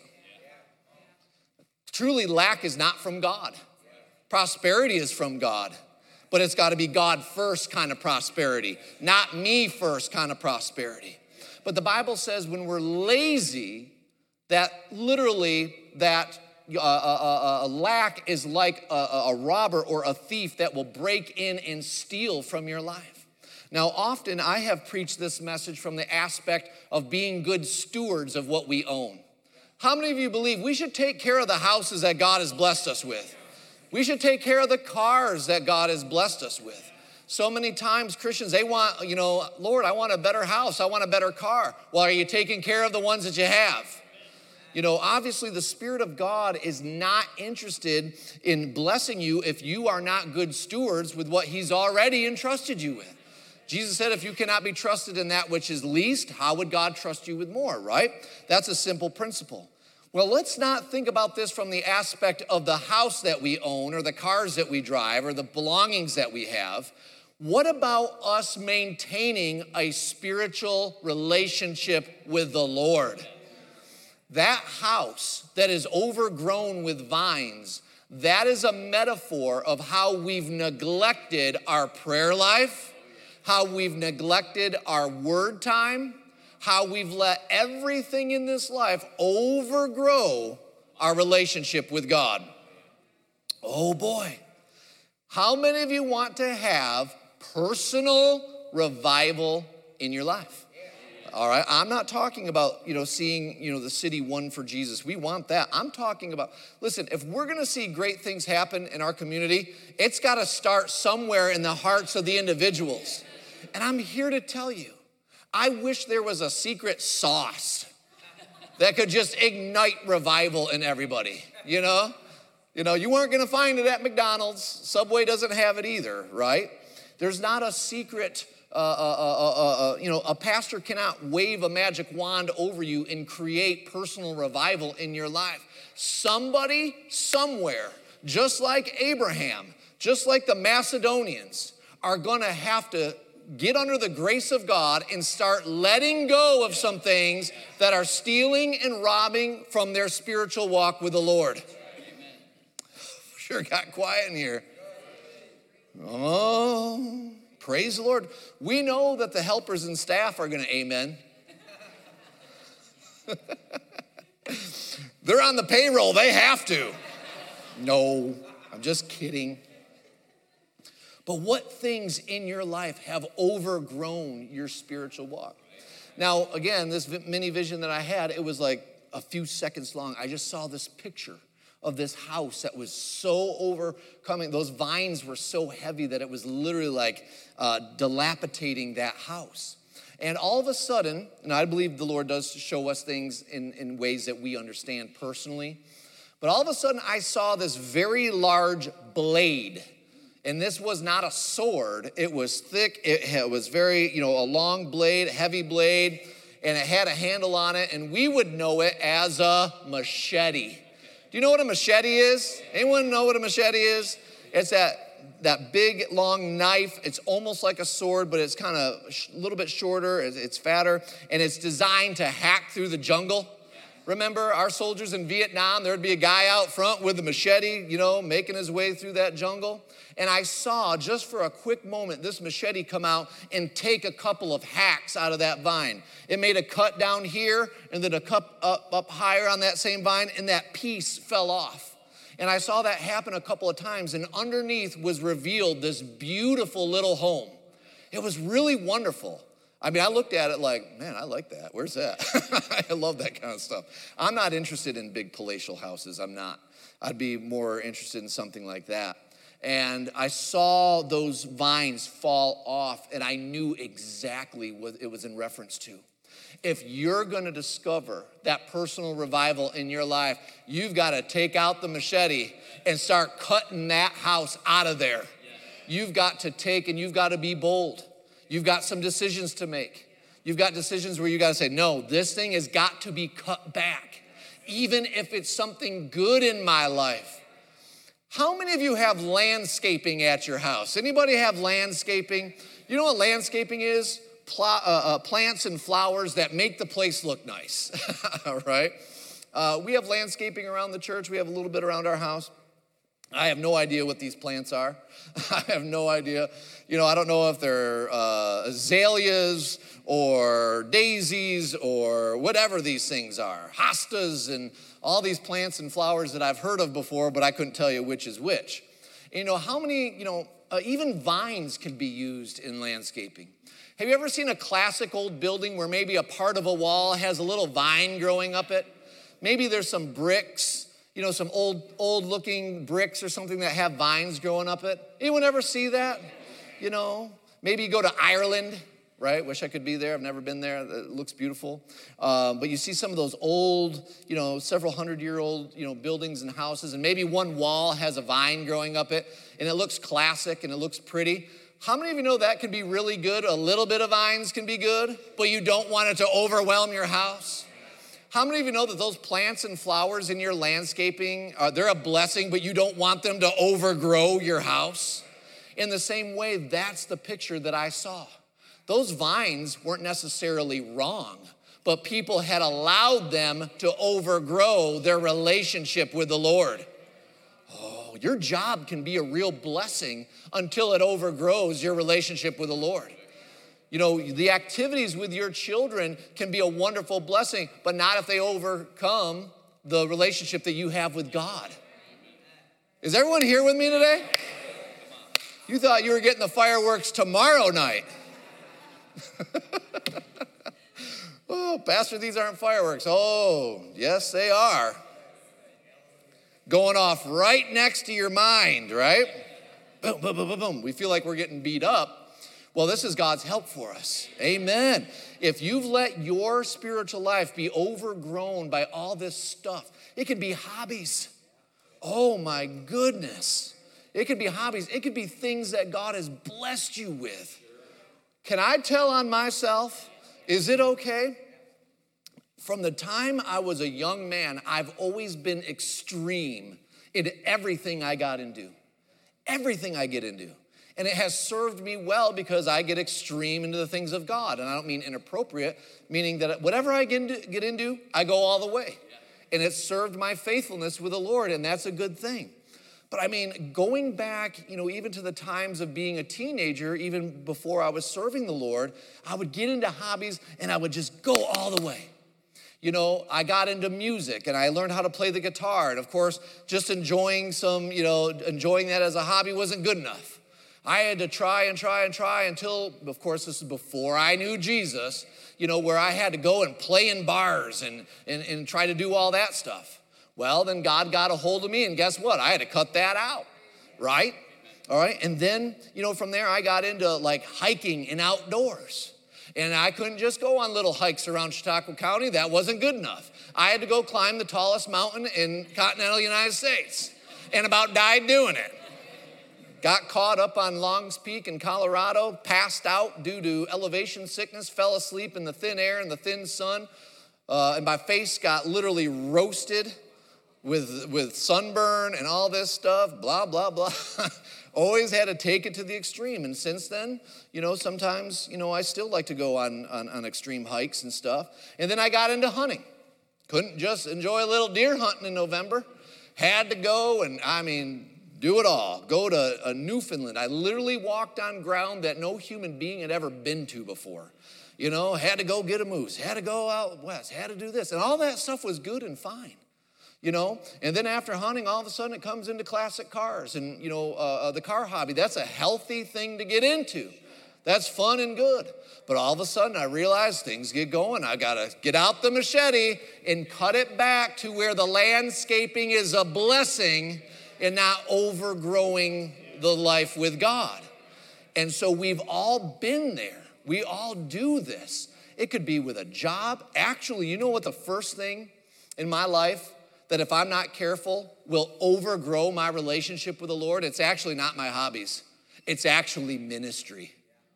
Truly, lack is not from God. Prosperity is from God, but it's got to be God first kind of prosperity, not me first kind of prosperity. But the Bible says when we're lazy, that literally that a lack is like a robber or a thief that will break in and steal from your life. Now, often I have preached this message from the aspect of being good stewards of what we own. How many of you believe we should take care of the houses that God has blessed us with? We should take care of the cars that God has blessed us with. So many times Christians, they want, Lord, I want a better house. I want a better car. Well, are you taking care of the ones that you have? Obviously the Spirit of God is not interested in blessing you if you are not good stewards with what he's already entrusted you with. Jesus said, if you cannot be trusted in that which is least, how would God trust you with more, right? That's a simple principle. Well, let's not think about this from the aspect of the house that we own or the cars that we drive or the belongings that we have. What about us maintaining a spiritual relationship with the Lord? That house that is overgrown with vines, that is a metaphor of how we've neglected our prayer life, how we've neglected our word time, how we've let everything in this life overgrow our relationship with God. Oh boy. How many of you want to have personal revival in your life? All right, I'm not talking about, seeing, the city won for Jesus. We want that. I'm talking about, listen, if we're going to see great things happen in our community, it's got to start somewhere in the hearts of the individuals. And I'm here to tell you, I wish there was a secret sauce that could just ignite revival in everybody, You weren't going to find it at McDonald's. Subway doesn't have it either, right? There's not a secret a pastor cannot wave a magic wand over you and create personal revival in your life. Somebody, somewhere, just like Abraham, just like the Macedonians, are going to have to get under the grace of God and start letting go of some things that are stealing and robbing from their spiritual walk with the Lord. Sure got quiet in here. Oh, praise the Lord. We know that the helpers and staff are going to amen. They're on the payroll. They have to. No, I'm just kidding. But what things in your life have overgrown your spiritual walk? Now, again, this mini vision that I had, it was like a few seconds long. I just saw this picture of this house that was so overcoming. Those vines were so heavy that it was literally like dilapidating that house. And all of a sudden, and I believe the Lord does show us things in ways that we understand personally, but all of a sudden I saw this very large blade. And this was not a sword. It was thick. It was very, a long blade, heavy blade, and it had a handle on it, and we would know it as a machete. Do you know what a machete is? Anyone know what a machete is? It's that that big long knife. It's almost like a sword, but it's kind of a little bit shorter, it's fatter, and it's designed to hack through the jungle. Remember our soldiers in Vietnam, there'd be a guy out front with a machete, making his way through that jungle. And I saw, just for a quick moment, this machete come out and take a couple of hacks out of that vine. It made a cut down here and then a cut up higher on that same vine, and that piece fell off. And I saw that happen a couple of times, and underneath was revealed this beautiful little home. It was really wonderful. I mean, I looked at it like, man, I like that. Where's that? I love that kind of stuff. I'm not interested in big palatial houses. I'm not. I'd be more interested in something like that. And I saw those vines fall off, and I knew exactly what it was in reference to. If you're going to discover that personal revival in your life, you've got to take out the machete and start cutting that house out of there. You've got to take, and you've got to be bold. You've got some decisions to make. You've got decisions where you got to say, no, this thing has got to be cut back, even if it's something good in my life. How many of you have landscaping at your house? Anybody have landscaping? You know what landscaping is? Plants and flowers that make the place look nice, right? We have landscaping around the church. We have a little bit around our house. I have no idea what these plants are. I have no idea. I don't know if they're azaleas or daisies or whatever these things are. Hostas and all these plants and flowers that I've heard of before, but I couldn't tell you which is which. How many, even vines can be used in landscaping. Have you ever seen a classic old building where maybe a part of a wall has a little vine growing up it? Maybe there's some bricks, some old looking bricks or something that have vines growing up it. Anyone ever see that? Maybe you go to Ireland, right? Wish I could be there. I've never been there. It looks beautiful. But you see some of those old, several 100-year-old, buildings and houses, and maybe one wall has a vine growing up it, and it looks classic and it looks pretty. How many of you know that can be really good? A little bit of vines can be good, but you don't want it to overwhelm your house. How many of you know that those plants and flowers in your landscaping, they're a blessing, but you don't want them to overgrow your house? In the same way, that's the picture that I saw. Those vines weren't necessarily wrong, but people had allowed them to overgrow their relationship with the Lord. Oh, your job can be a real blessing until it overgrows your relationship with the Lord. The activities with your children can be a wonderful blessing, but not if they overcome the relationship that you have with God. Is everyone here with me today? You thought you were getting the fireworks tomorrow night. Oh, Pastor, these aren't fireworks. Oh, yes, they are. Going off right next to your mind, right? Boom, boom, boom, boom, boom. We feel like we're getting beat up. Well, this is God's help for us. Amen. If you've let your spiritual life be overgrown by all this stuff, it could be hobbies. Oh, my goodness. It could be hobbies. It could be things that God has blessed you with. Can I tell on myself? Is it okay? From the time I was a young man, I've always been extreme in everything I got into. Everything I get into. And it has served me well because I get extreme into the things of God. And I don't mean inappropriate, meaning that whatever I get into, I go all the way. And it's served my faithfulness with the Lord, and that's a good thing. But I mean, going back, even to the times of being a teenager, even before I was serving the Lord, I would get into hobbies and I would just go all the way. I got into music and I learned how to play the guitar. And of course, just enjoying that as a hobby wasn't good enough. I had to try until, of course, this is before I knew Jesus, where I had to go and play in bars and try to do all that stuff. Well, then God got a hold of me, and guess what? I had to cut that out, right? All right, and then, from there I got into like hiking and outdoors. And I couldn't just go on little hikes around Chautauqua County. That wasn't good enough. I had to go climb the tallest mountain in continental United States and about died doing it. Got caught up on Longs Peak in Colorado, passed out due to elevation sickness, fell asleep in the thin air and the thin sun, and my face got literally roasted with sunburn and all this stuff, blah, blah, blah. Always had to take it to the extreme. And since then, sometimes, I still like to go on extreme hikes and stuff. And then I got into hunting. Couldn't just enjoy a little deer hunting in November. Had to go and, do it all. Go to Newfoundland. I literally walked on ground that no human being had ever been to before. Had to go get a moose. Had to go out west. Had to do this. And all that stuff was good and fine. And then after hunting, all of a sudden it comes into classic cars and, the car hobby. That's a healthy thing to get into. That's fun and good. But all of a sudden I realize things get going. I got to get out the machete and cut it back to where the landscaping is a blessing and not overgrowing the life with God. And so we've all been there. We all do this. It could be with a job. Actually, you know what the first thing in my life that if I'm not careful will overgrow my relationship with the Lord? It's actually not my hobbies. It's actually ministry.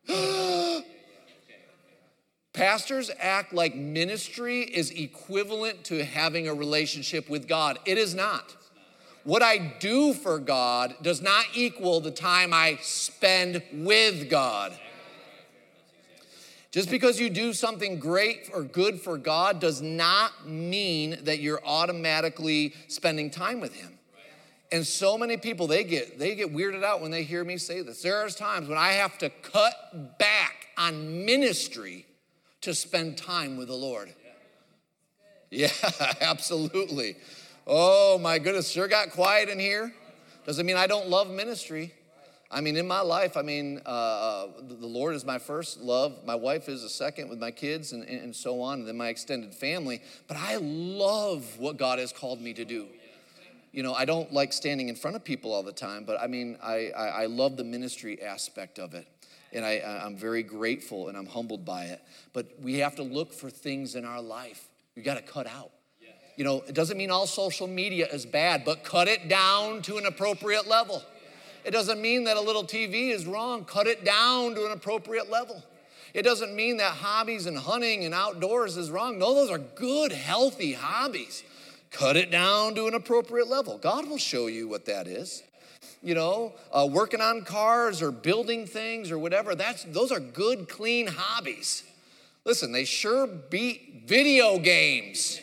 Pastors act like ministry is equivalent to having a relationship with God. It is not. What I do for God does not equal the time I spend with God. Just because you do something great or good for God does not mean that you're automatically spending time with him. And so many people, they get weirded out when they hear me say this. There's times when I have to cut back on ministry to spend time with the Lord. Yeah, absolutely. Oh my goodness, sure got quiet in here. Doesn't mean I don't love ministry. In my life, the Lord is my first love. My wife is a second with my kids and so on, and then my extended family. But I love what God has called me to do. I don't like standing in front of people all the time, but I love the ministry aspect of it. And I'm very grateful and I'm humbled by it. But we have to look for things in our life we got to cut out. It doesn't mean all social media is bad, but cut it down to an appropriate level. It doesn't mean that a little TV is wrong. Cut it down to an appropriate level. It doesn't mean that hobbies and hunting and outdoors is wrong. No, those are good, healthy hobbies. Cut it down to an appropriate level. God will show you what that is. Working on cars or building things or whatever, those are good, clean hobbies. Listen, they sure beat video games.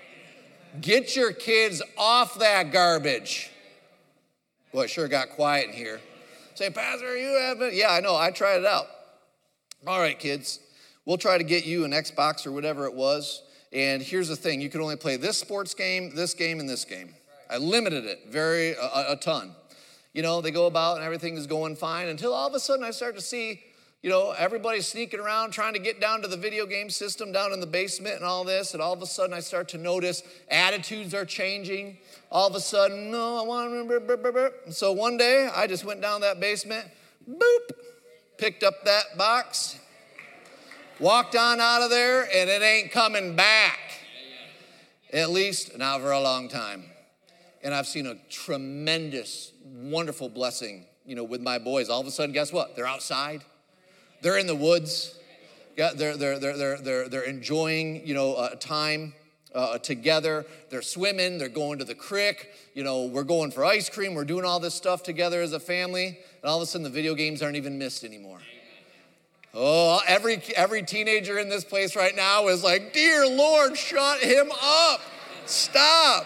Get your kids off that garbage. Boy, it sure got quiet in here. Say, Pastor, you haven't? Yeah, I know. I tried it out. All right, kids. We'll try to get you an Xbox or whatever it was. And here's the thing. You can only play this sports game, this game, and this game. I limited it a ton. They go about and everything is going fine until all of a sudden I start to see, everybody sneaking around trying to get down to the video game system down in the basement and all this. And all of a sudden I start to notice attitudes are changing. All of a sudden, no, I want to. And so one day I just went down that basement, boop, picked up that box, walked on out of there, and it ain't coming back. At least not for a long time. And I've seen a tremendous, wonderful blessing, with my boys. All of a sudden, guess what? They're outside. They're in the woods. Yeah, they're enjoying, time together. They're swimming. They're going to the creek. We're going for ice cream. We're doing all this stuff together as a family. And all of a sudden, the video games aren't even missed anymore. Oh, every teenager in this place right now is like, dear Lord, shut him up. Stop.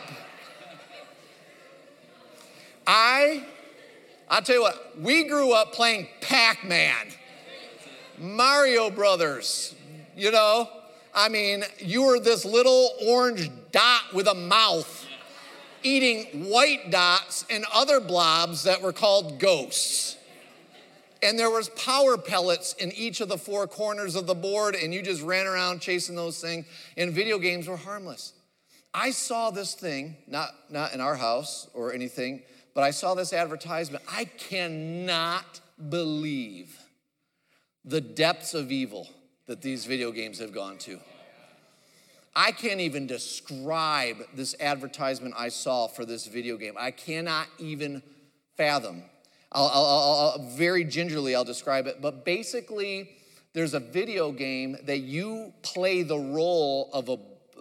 I'll tell you what, we grew up playing Pac-Man, Mario Brothers, you were this little orange dot with a mouth eating white dots and other blobs that were called ghosts. And there was power pellets in each of the four corners of the board, and you just ran around chasing those things, and video games were harmless. I saw this thing, not in our house or anything, but I saw this advertisement. I cannot believe the depths of evil that these video games have gone to. I can't even describe this advertisement I saw for this video game. I cannot even fathom. I'll very gingerly, I'll describe it. But basically, there's a video game that you play the role of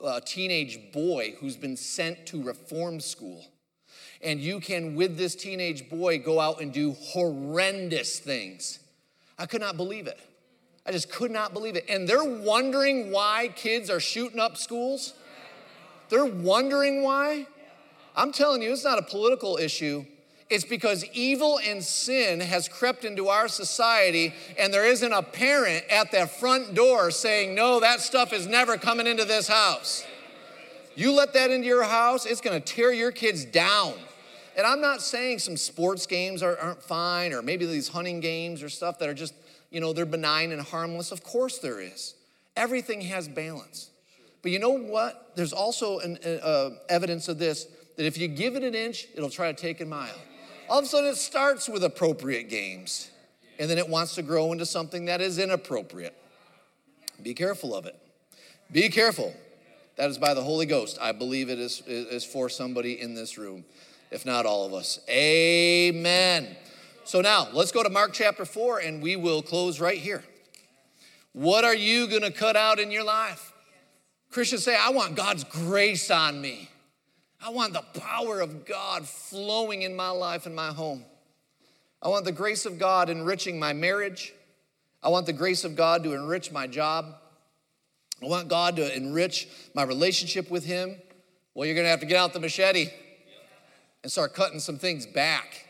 a teenage boy who's been sent to reform school. And you can, with this teenage boy, go out and do horrendous things. I could not believe it. I just could not believe it. And they're wondering why kids are shooting up schools. They're wondering why. I'm telling you, it's not a political issue. It's because evil and sin has crept into our society, and there isn't a parent at their front door saying, no, that stuff is never coming into this house. You let that into your house, it's going to tear your kids down. And I'm not saying some sports games aren't fine, or maybe these hunting games or stuff that are just, they're benign and harmless. Of course there is. Everything has balance. But you know what? There's also evidence of this, that if you give it an inch, it'll try to take a mile. All of a sudden it starts with appropriate games, and then it wants to grow into something that is inappropriate. Be careful of it. Be careful. That is by the Holy Ghost. I believe it is for somebody in this room, if not all of us. Amen. So now, let's go to Mark chapter 4, and we will close right here. What are you going to cut out in your life? Christians say, I want God's grace on me. I want the power of God flowing in my life and my home. I want the grace of God enriching my marriage. I want the grace of God to enrich my job. I want God to enrich my relationship with Him. Well, you're going to have to get out the machete and start cutting some things back.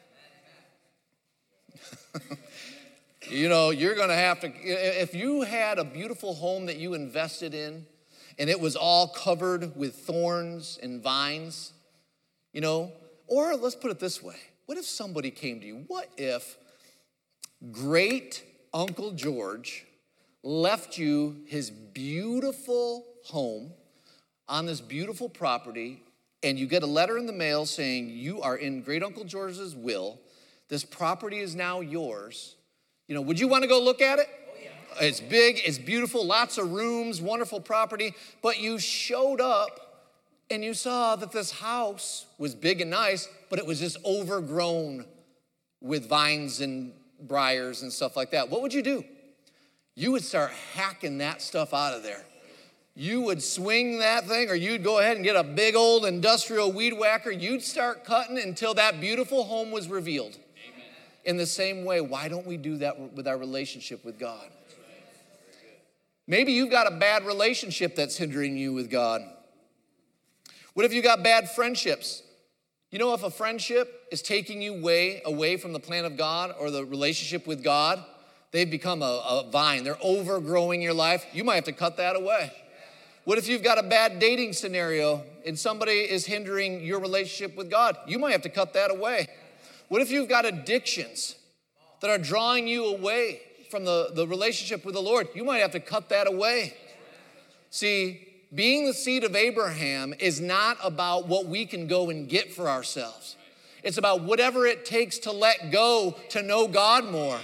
You're going to have to, if you had a beautiful home that you invested in, and it was all covered with thorns and vines, or let's put it this way. What if somebody came to you? What if great Uncle George left you his beautiful home on this beautiful property, and you get a letter in the mail saying you are in great Uncle George's will. This property is now yours. Would you want to go look at it? It's big, it's beautiful, lots of rooms, wonderful property. But you showed up and you saw that this house was big and nice, but it was just overgrown with vines and briars and stuff like that. What would you do? You would start hacking that stuff out of there. You would swing that thing, or you'd go ahead and get a big old industrial weed whacker. You'd start cutting until that beautiful home was revealed. Amen. In the same way, why don't we do that with our relationship with God? Maybe you've got a bad relationship that's hindering you with God. What if you got bad friendships? If a friendship is taking you away from the plan of God or the relationship with God, they've become a vine. They're overgrowing your life. You might have to cut that away. What if you've got a bad dating scenario and somebody is hindering your relationship with God? You might have to cut that away. What if you've got addictions that are drawing you away from the relationship with the Lord? You might have to cut that away. See, being the seed of Abraham is not about what we can go and get for ourselves. It's about whatever it takes to let go to know God more.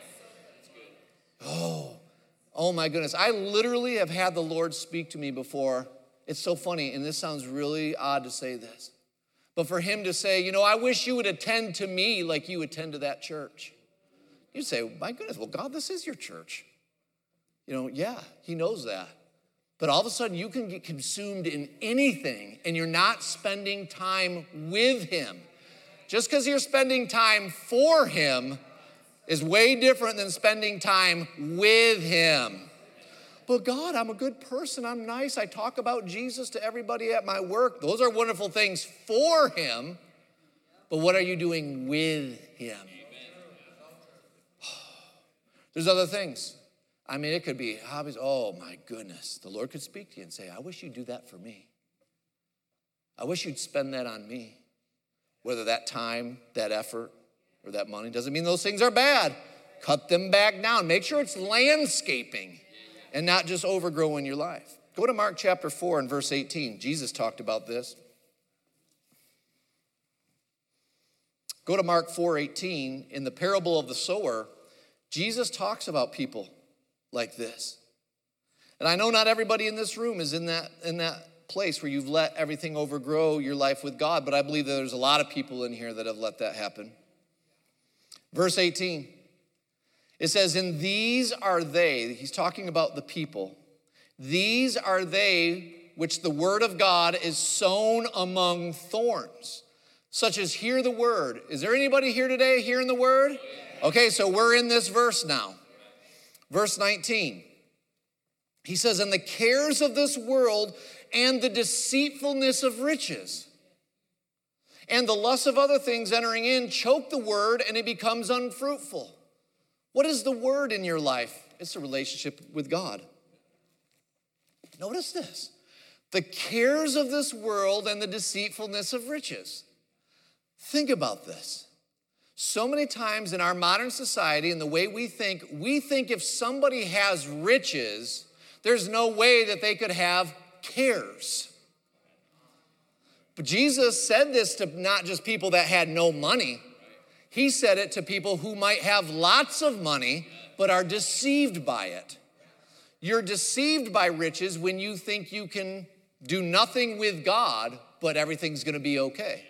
Oh my goodness. I literally have had the Lord speak to me before. It's so funny, and this sounds really odd to say this. But for Him to say, I wish you would attend to me like you attend to that church. You say, my goodness, well, God, this is your church. Yeah, He knows that. But all of a sudden, you can get consumed in anything, and you're not spending time with Him. Just because you're spending time for Him is way different than spending time with Him. But God, I'm a good person. I'm nice. I talk about Jesus to everybody at my work. Those are wonderful things for Him. But what are you doing with Him? There's other things. It could be hobbies. Oh my goodness. The Lord could speak to you and say, I wish you'd do that for me. I wish you'd spend that on me. Whether that time, that effort, or that money. Doesn't mean those things are bad. Cut them back down. Make sure it's landscaping and not just overgrowing your life. Go to Mark chapter 4 and verse 18. Jesus talked about this. Go to Mark 4:18. In the parable of the sower, Jesus talks about people like this. And I know not everybody in this room is in that place where you've let everything overgrow your life with God, but I believe that there's a lot of people in here that have let that happen. Verse 18, it says, and these are they, he's talking about the people, these are they which the word of God is sown among thorns, such as hear the word. Is there anybody here today hearing the word? Okay, so we're in this verse now. Verse 19. He says, and the cares of this world and the deceitfulness of riches and the lust of other things entering in choke the word and it becomes unfruitful. What is the word in your life? It's a relationship with God. Notice this. The cares of this world and the deceitfulness of riches. Think about this. So many times in our modern society and the way we think if somebody has riches, there's no way that they could have cares. But Jesus said this to not just people that had no money. He said it to people who might have lots of money but are deceived by it. You're deceived by riches when you think you can do nothing with God, but everything's going to be okay.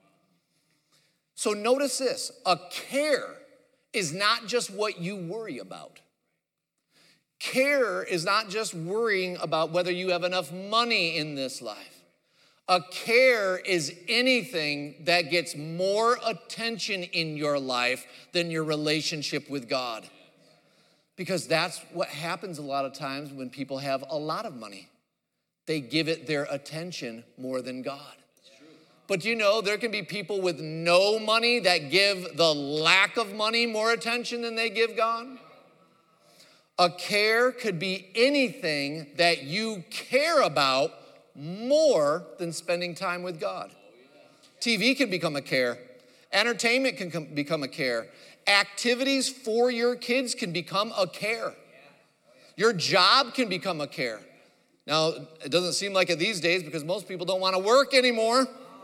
So notice this, a care is not just what you worry about. Care is not just worrying about whether you have enough money in this life. A care is anything that gets more attention in your life than your relationship with God. Because that's what happens a lot of times when people have a lot of money. They give it their attention more than God. But you know, there can be people with no money that give the lack of money more attention than they give God. A care could be anything that you care about more than spending time with God. TV can become a care. Entertainment can become a care. Activities for your kids can become a care. Your job can become a care. Now, it doesn't seem like it these days because most people don't want to work anymore.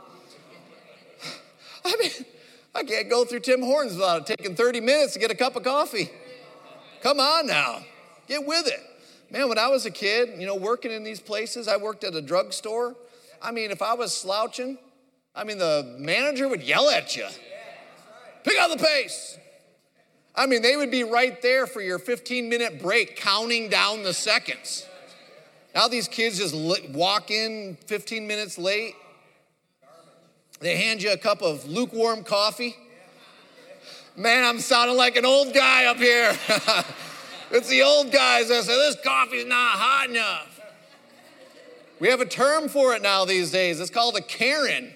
I mean, I can't go through Tim Hortons without taking 30 minutes to get a cup of coffee. Come on now, get with it. Man, when I was a kid, working in these places, I worked at a drugstore. I mean, if I was slouching, the manager would yell at you. Pick up the pace. They would be right there for your 15-minute break, counting down the seconds. Now these kids just walk in 15 minutes late. They hand you a cup of lukewarm coffee. Man, I'm sounding like an old guy up here. It's the old guys that say, this coffee's not hot enough. We have a term for it now these days. It's called a Karen.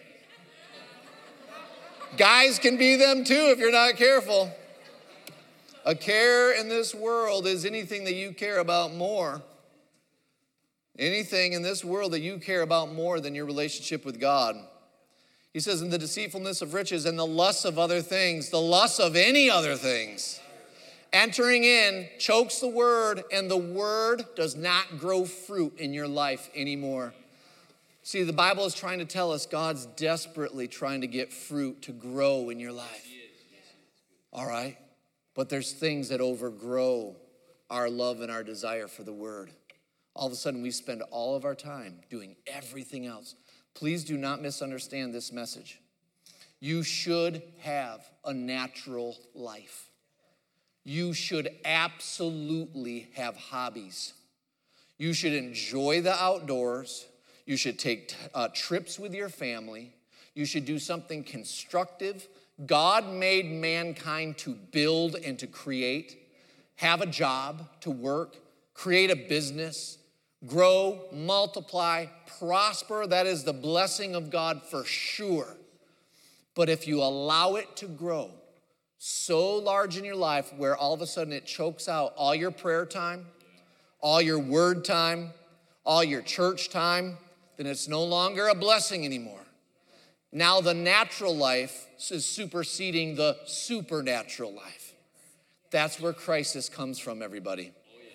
Guys can be them too if you're not careful. A care in this world is anything that you care about more. Anything in this world that you care about more than your relationship with God. He says, in the deceitfulness of riches and the lust of other things, the lust of any other things, entering in chokes the word, and the word does not grow fruit in your life anymore. See, the Bible is trying to tell us God's desperately trying to get fruit to grow in your life. All right? But there's things that overgrow our love and our desire for the word. All of a sudden, we spend all of our time doing everything else. Please do not misunderstand this message. You should have a natural life. You should absolutely have hobbies. You should enjoy the outdoors. You should take trips with your family. You should do something constructive. God made mankind to build and to create, have a job, to work, create a business, grow, multiply, prosper. That is the blessing of God for sure. But if you allow it to grow so large in your life where all of a sudden it chokes out all your prayer time, all your word time, all your church time, then it's no longer a blessing anymore. Now the natural life is superseding the supernatural life. That's where crisis comes from, everybody.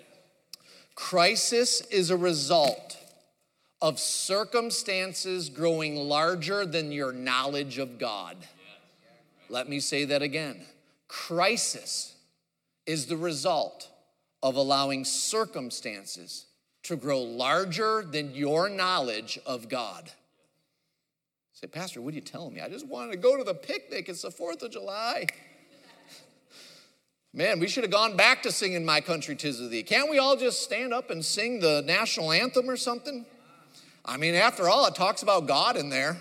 Crisis is a result of circumstances growing larger than your knowledge of God. Let me say that again. Crisis is the result of allowing circumstances to grow larger than your knowledge of God. Say, Pastor, what are you telling me? I just wanted to go to the picnic. It's the 4th of July. Man, we should have gone back to singing My Country 'Tis of Thee. Can't we all just stand up and sing the national anthem or something? I mean, after all, it talks about God in there.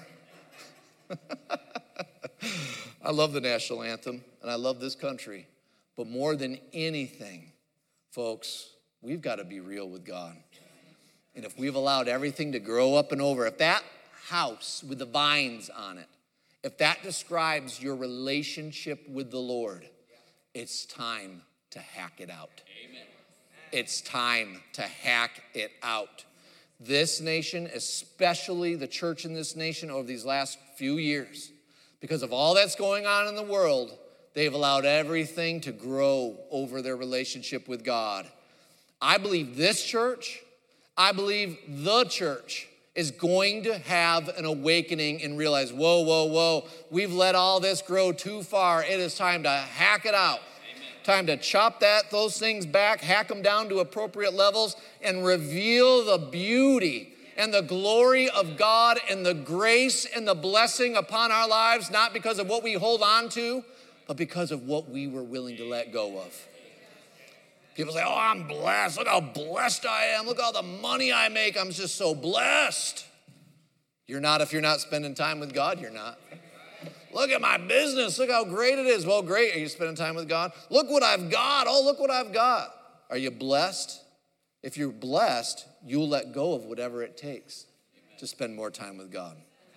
I love the national anthem, and I love this country. But more than anything, folks, we've got to be real with God. And if we've allowed everything to grow up and over, if that house with the vines on it, if that describes your relationship with the Lord, it's time to hack it out. Amen. It's time to hack it out. This nation, especially the church in this nation over these last few years, because of all that's going on in the world, they've allowed everything to grow over their relationship with God. I believe this church, I believe the church is going to have an awakening and realize, whoa, we've let all this grow too far. It is time to hack it out. Amen. Time to chop those things back, hack them down to appropriate levels, and reveal the beauty and the glory of God and the grace and the blessing upon our lives, not because of what we hold on to, but because of what we were willing to let go of. People say, oh, I'm blessed. Look how blessed I am. Look all the money I make. I'm just so blessed. You're not if you're not spending time with God, you're not. Look at my business. Look how great it is. Well, great. Are you spending time with God? Look what I've got. Oh, look what I've got. Are you blessed? If you're blessed, you'll let go of whatever it takes to spend more time with God.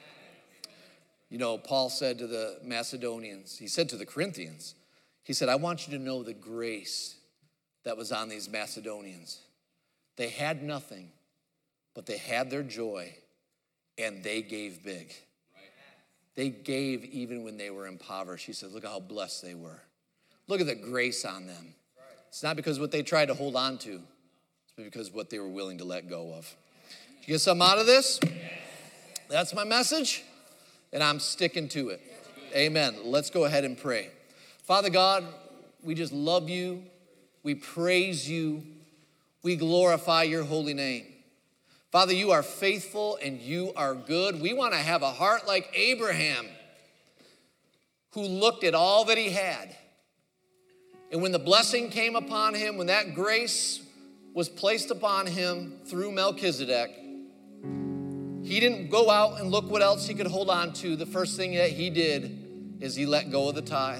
You know, Paul said to the Macedonians, he said to the Corinthians, he said, I want you to know the grace that was on these Macedonians. They had nothing, but they had their joy, and they gave big. They gave even when they were impoverished. He said, look how blessed they were. Look at the grace on them. It's not because of what they tried to hold on to. Because of what they were willing to let go of. Did you get something out of this? That's my message, and I'm sticking to it. Amen. Let's go ahead and pray. Father God, we just love you. We praise you. We glorify your holy name. Father, you are faithful and you are good. We want to have a heart like Abraham, who looked at all that he had. And when the blessing came upon him, when that grace was placed upon him through Melchizedek, he didn't go out and look what else he could hold on to. The first thing that he did is he let go of the tithe.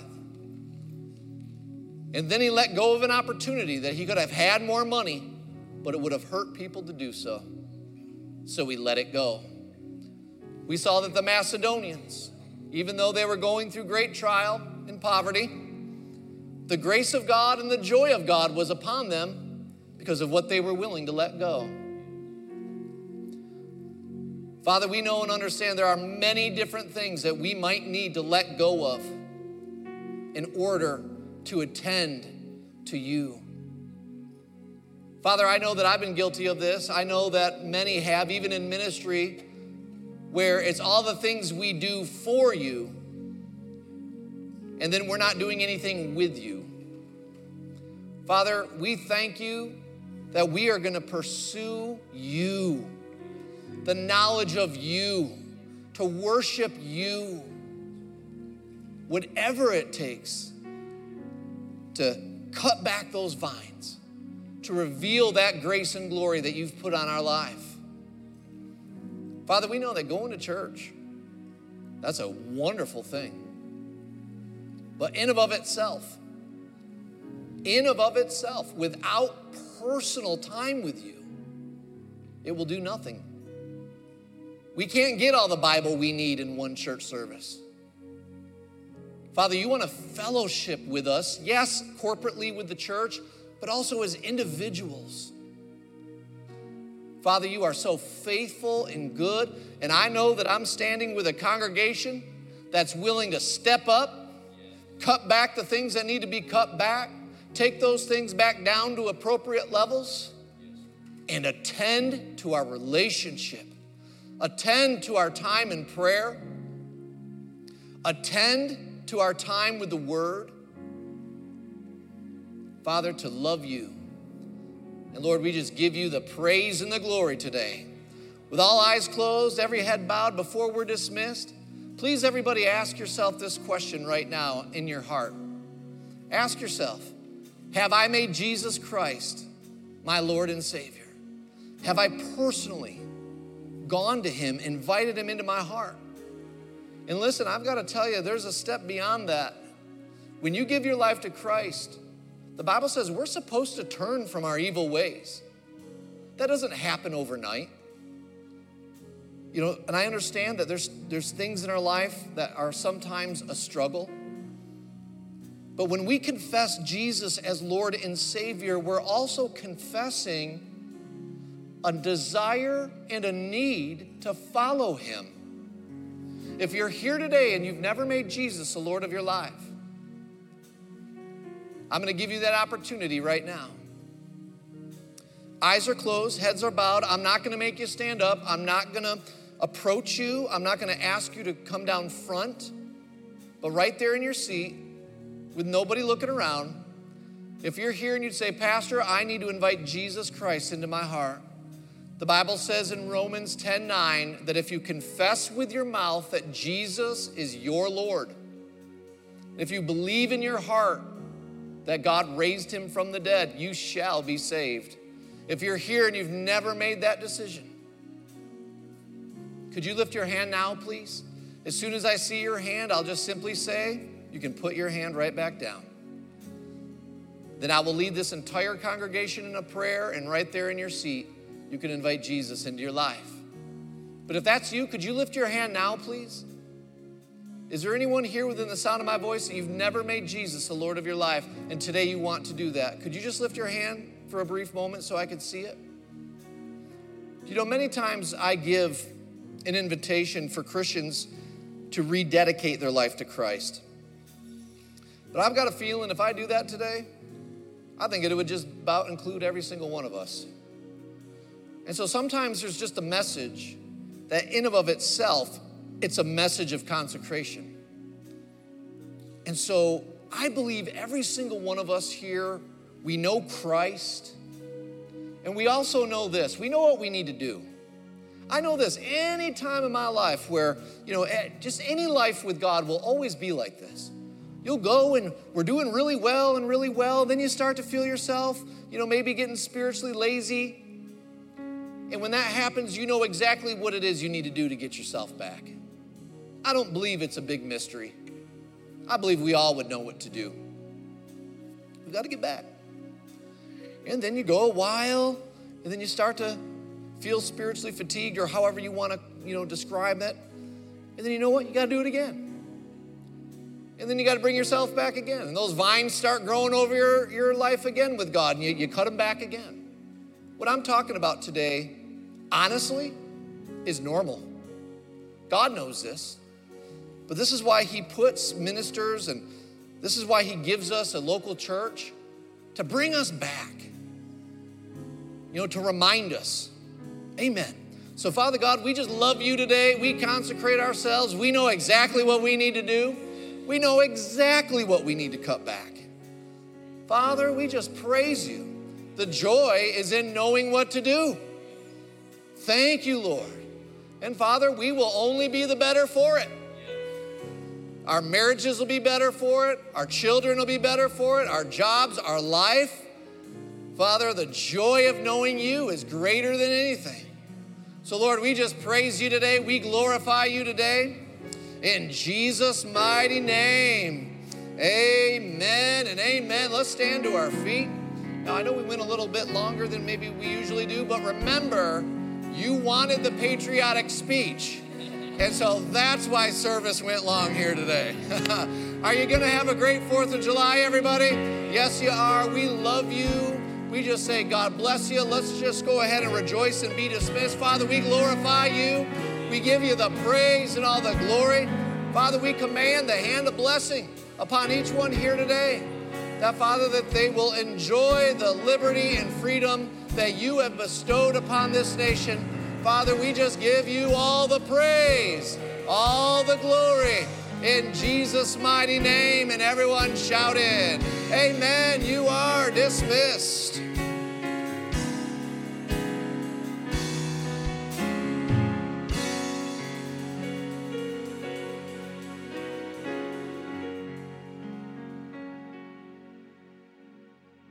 And then he let go of an opportunity that he could have had more money, but it would have hurt people to do so. So he let it go. We saw that the Macedonians, even though they were going through great trial and poverty, the grace of God and the joy of God was upon them because of what they were willing to let go. Father, we know and understand there are many different things that we might need to let go of in order to attend to you. Father, I know that I've been guilty of this. I know that many have, even in ministry, where it's all the things we do for you, and then we're not doing anything with you. Father, we thank you that we are going to pursue you, the knowledge of you, to worship you, whatever it takes to cut back those vines, to reveal that grace and glory that you've put on our life. Father, we know that going to church, that's a wonderful thing. But in and of itself, without personal time with you, it will do nothing. We can't get all the Bible we need in one church service. Father, you want to fellowship with us, yes, corporately with the church, but also as individuals. Father, you are so faithful and good, and I know that I'm standing with a congregation that's willing to step up, cut back the things that need to be cut back, take those things back down to appropriate levels, and attend to our relationship, attend to our time in prayer, attend to our time with the Word. Father, to love you. And Lord, we just give you the praise and the glory today. With all eyes closed, every head bowed before we're dismissed, please everybody ask yourself this question right now in your heart. Ask yourself, have I made Jesus Christ my Lord and Savior? Have I personally gone to him, invited him into my heart. And listen, I've got to tell you, there's a step beyond that. When you give your life to Christ, the Bible says we're supposed to turn from our evil ways. That doesn't happen overnight. You know, and I understand that there's things in our life that are sometimes a struggle. But when we confess Jesus as Lord and Savior, we're also confessing a desire and a need to follow him. If you're here today and you've never made Jesus the Lord of your life, I'm going to give you that opportunity right now. Eyes are closed, heads are bowed. I'm not going to make you stand up. I'm not going to approach you. I'm not going to ask you to come down front. But right there in your seat, with nobody looking around, if you're here and you'd say, Pastor, I need to invite Jesus Christ into my heart. The Bible says in Romans 10:9 that if you confess with your mouth that Jesus is your Lord, if you believe in your heart that God raised him from the dead, you shall be saved. If you're here and you've never made that decision, could you lift your hand now, please? As soon as I see your hand, I'll just simply say, you can put your hand right back down. Then I will lead this entire congregation in a prayer, and right there in your seat, you can invite Jesus into your life. But if that's you, could you lift your hand now, please? Is there anyone here within the sound of my voice that you've never made Jesus the Lord of your life, and today you want to do that? Could you just lift your hand for a brief moment so I could see it? You know, many times I give an invitation for Christians to rededicate their life to Christ. But I've got a feeling if I do that today, I think it would just about include every single one of us. And so sometimes there's just a message that in and of itself, it's a message of consecration. And so I believe every single one of us here, we know Christ, and we also know this. We know what we need to do. I know this, any time in my life where, just any life with God will always be like this. You'll go and we're doing really well, then you start to feel yourself, maybe getting spiritually lazy. And when that happens, you know exactly what it is you need to do to get yourself back. I don't believe it's a big mystery. I believe we all would know what to do. We've got to get back. And then you go a while, and then you start to feel spiritually fatigued, or however you want to, describe that. And then you know what? You got to do it again. And then you got to bring yourself back again. And those vines start growing over your life again with God, and you cut them back again. What I'm talking about today, honestly, is normal. God knows this. But this is why he puts ministers, and this is why he gives us a local church to bring us back, to remind us. Amen. So Father God, we just love you today. We consecrate ourselves. We know exactly what we need to do. We know exactly what we need to cut back. Father, we just praise you. The joy is in knowing what to do. Thank you, Lord. And Father, we will only be the better for it. Our marriages will be better for it. Our children will be better for it. Our jobs, our life. Father, the joy of knowing you is greater than anything. So Lord, we just praise you today. We glorify you today. In Jesus' mighty name. Amen and amen. Let's stand to our feet. Now, I know we went a little bit longer than maybe we usually do, but remember, you wanted the patriotic speech. And so that's why service went long here today. Are you going to have a great 4th of July, everybody? Yes, you are. We love you. We just say, God bless you. Let's just go ahead and rejoice and be dismissed. Father, we glorify you. We give you the praise and all the glory. Father, we command the hand of blessing upon each one here today. That, Father, that they will enjoy the liberty and freedom that you have bestowed upon this nation. Father, we just give you all the praise, all the glory, in Jesus' mighty name. And everyone shouted, amen. You are dismissed.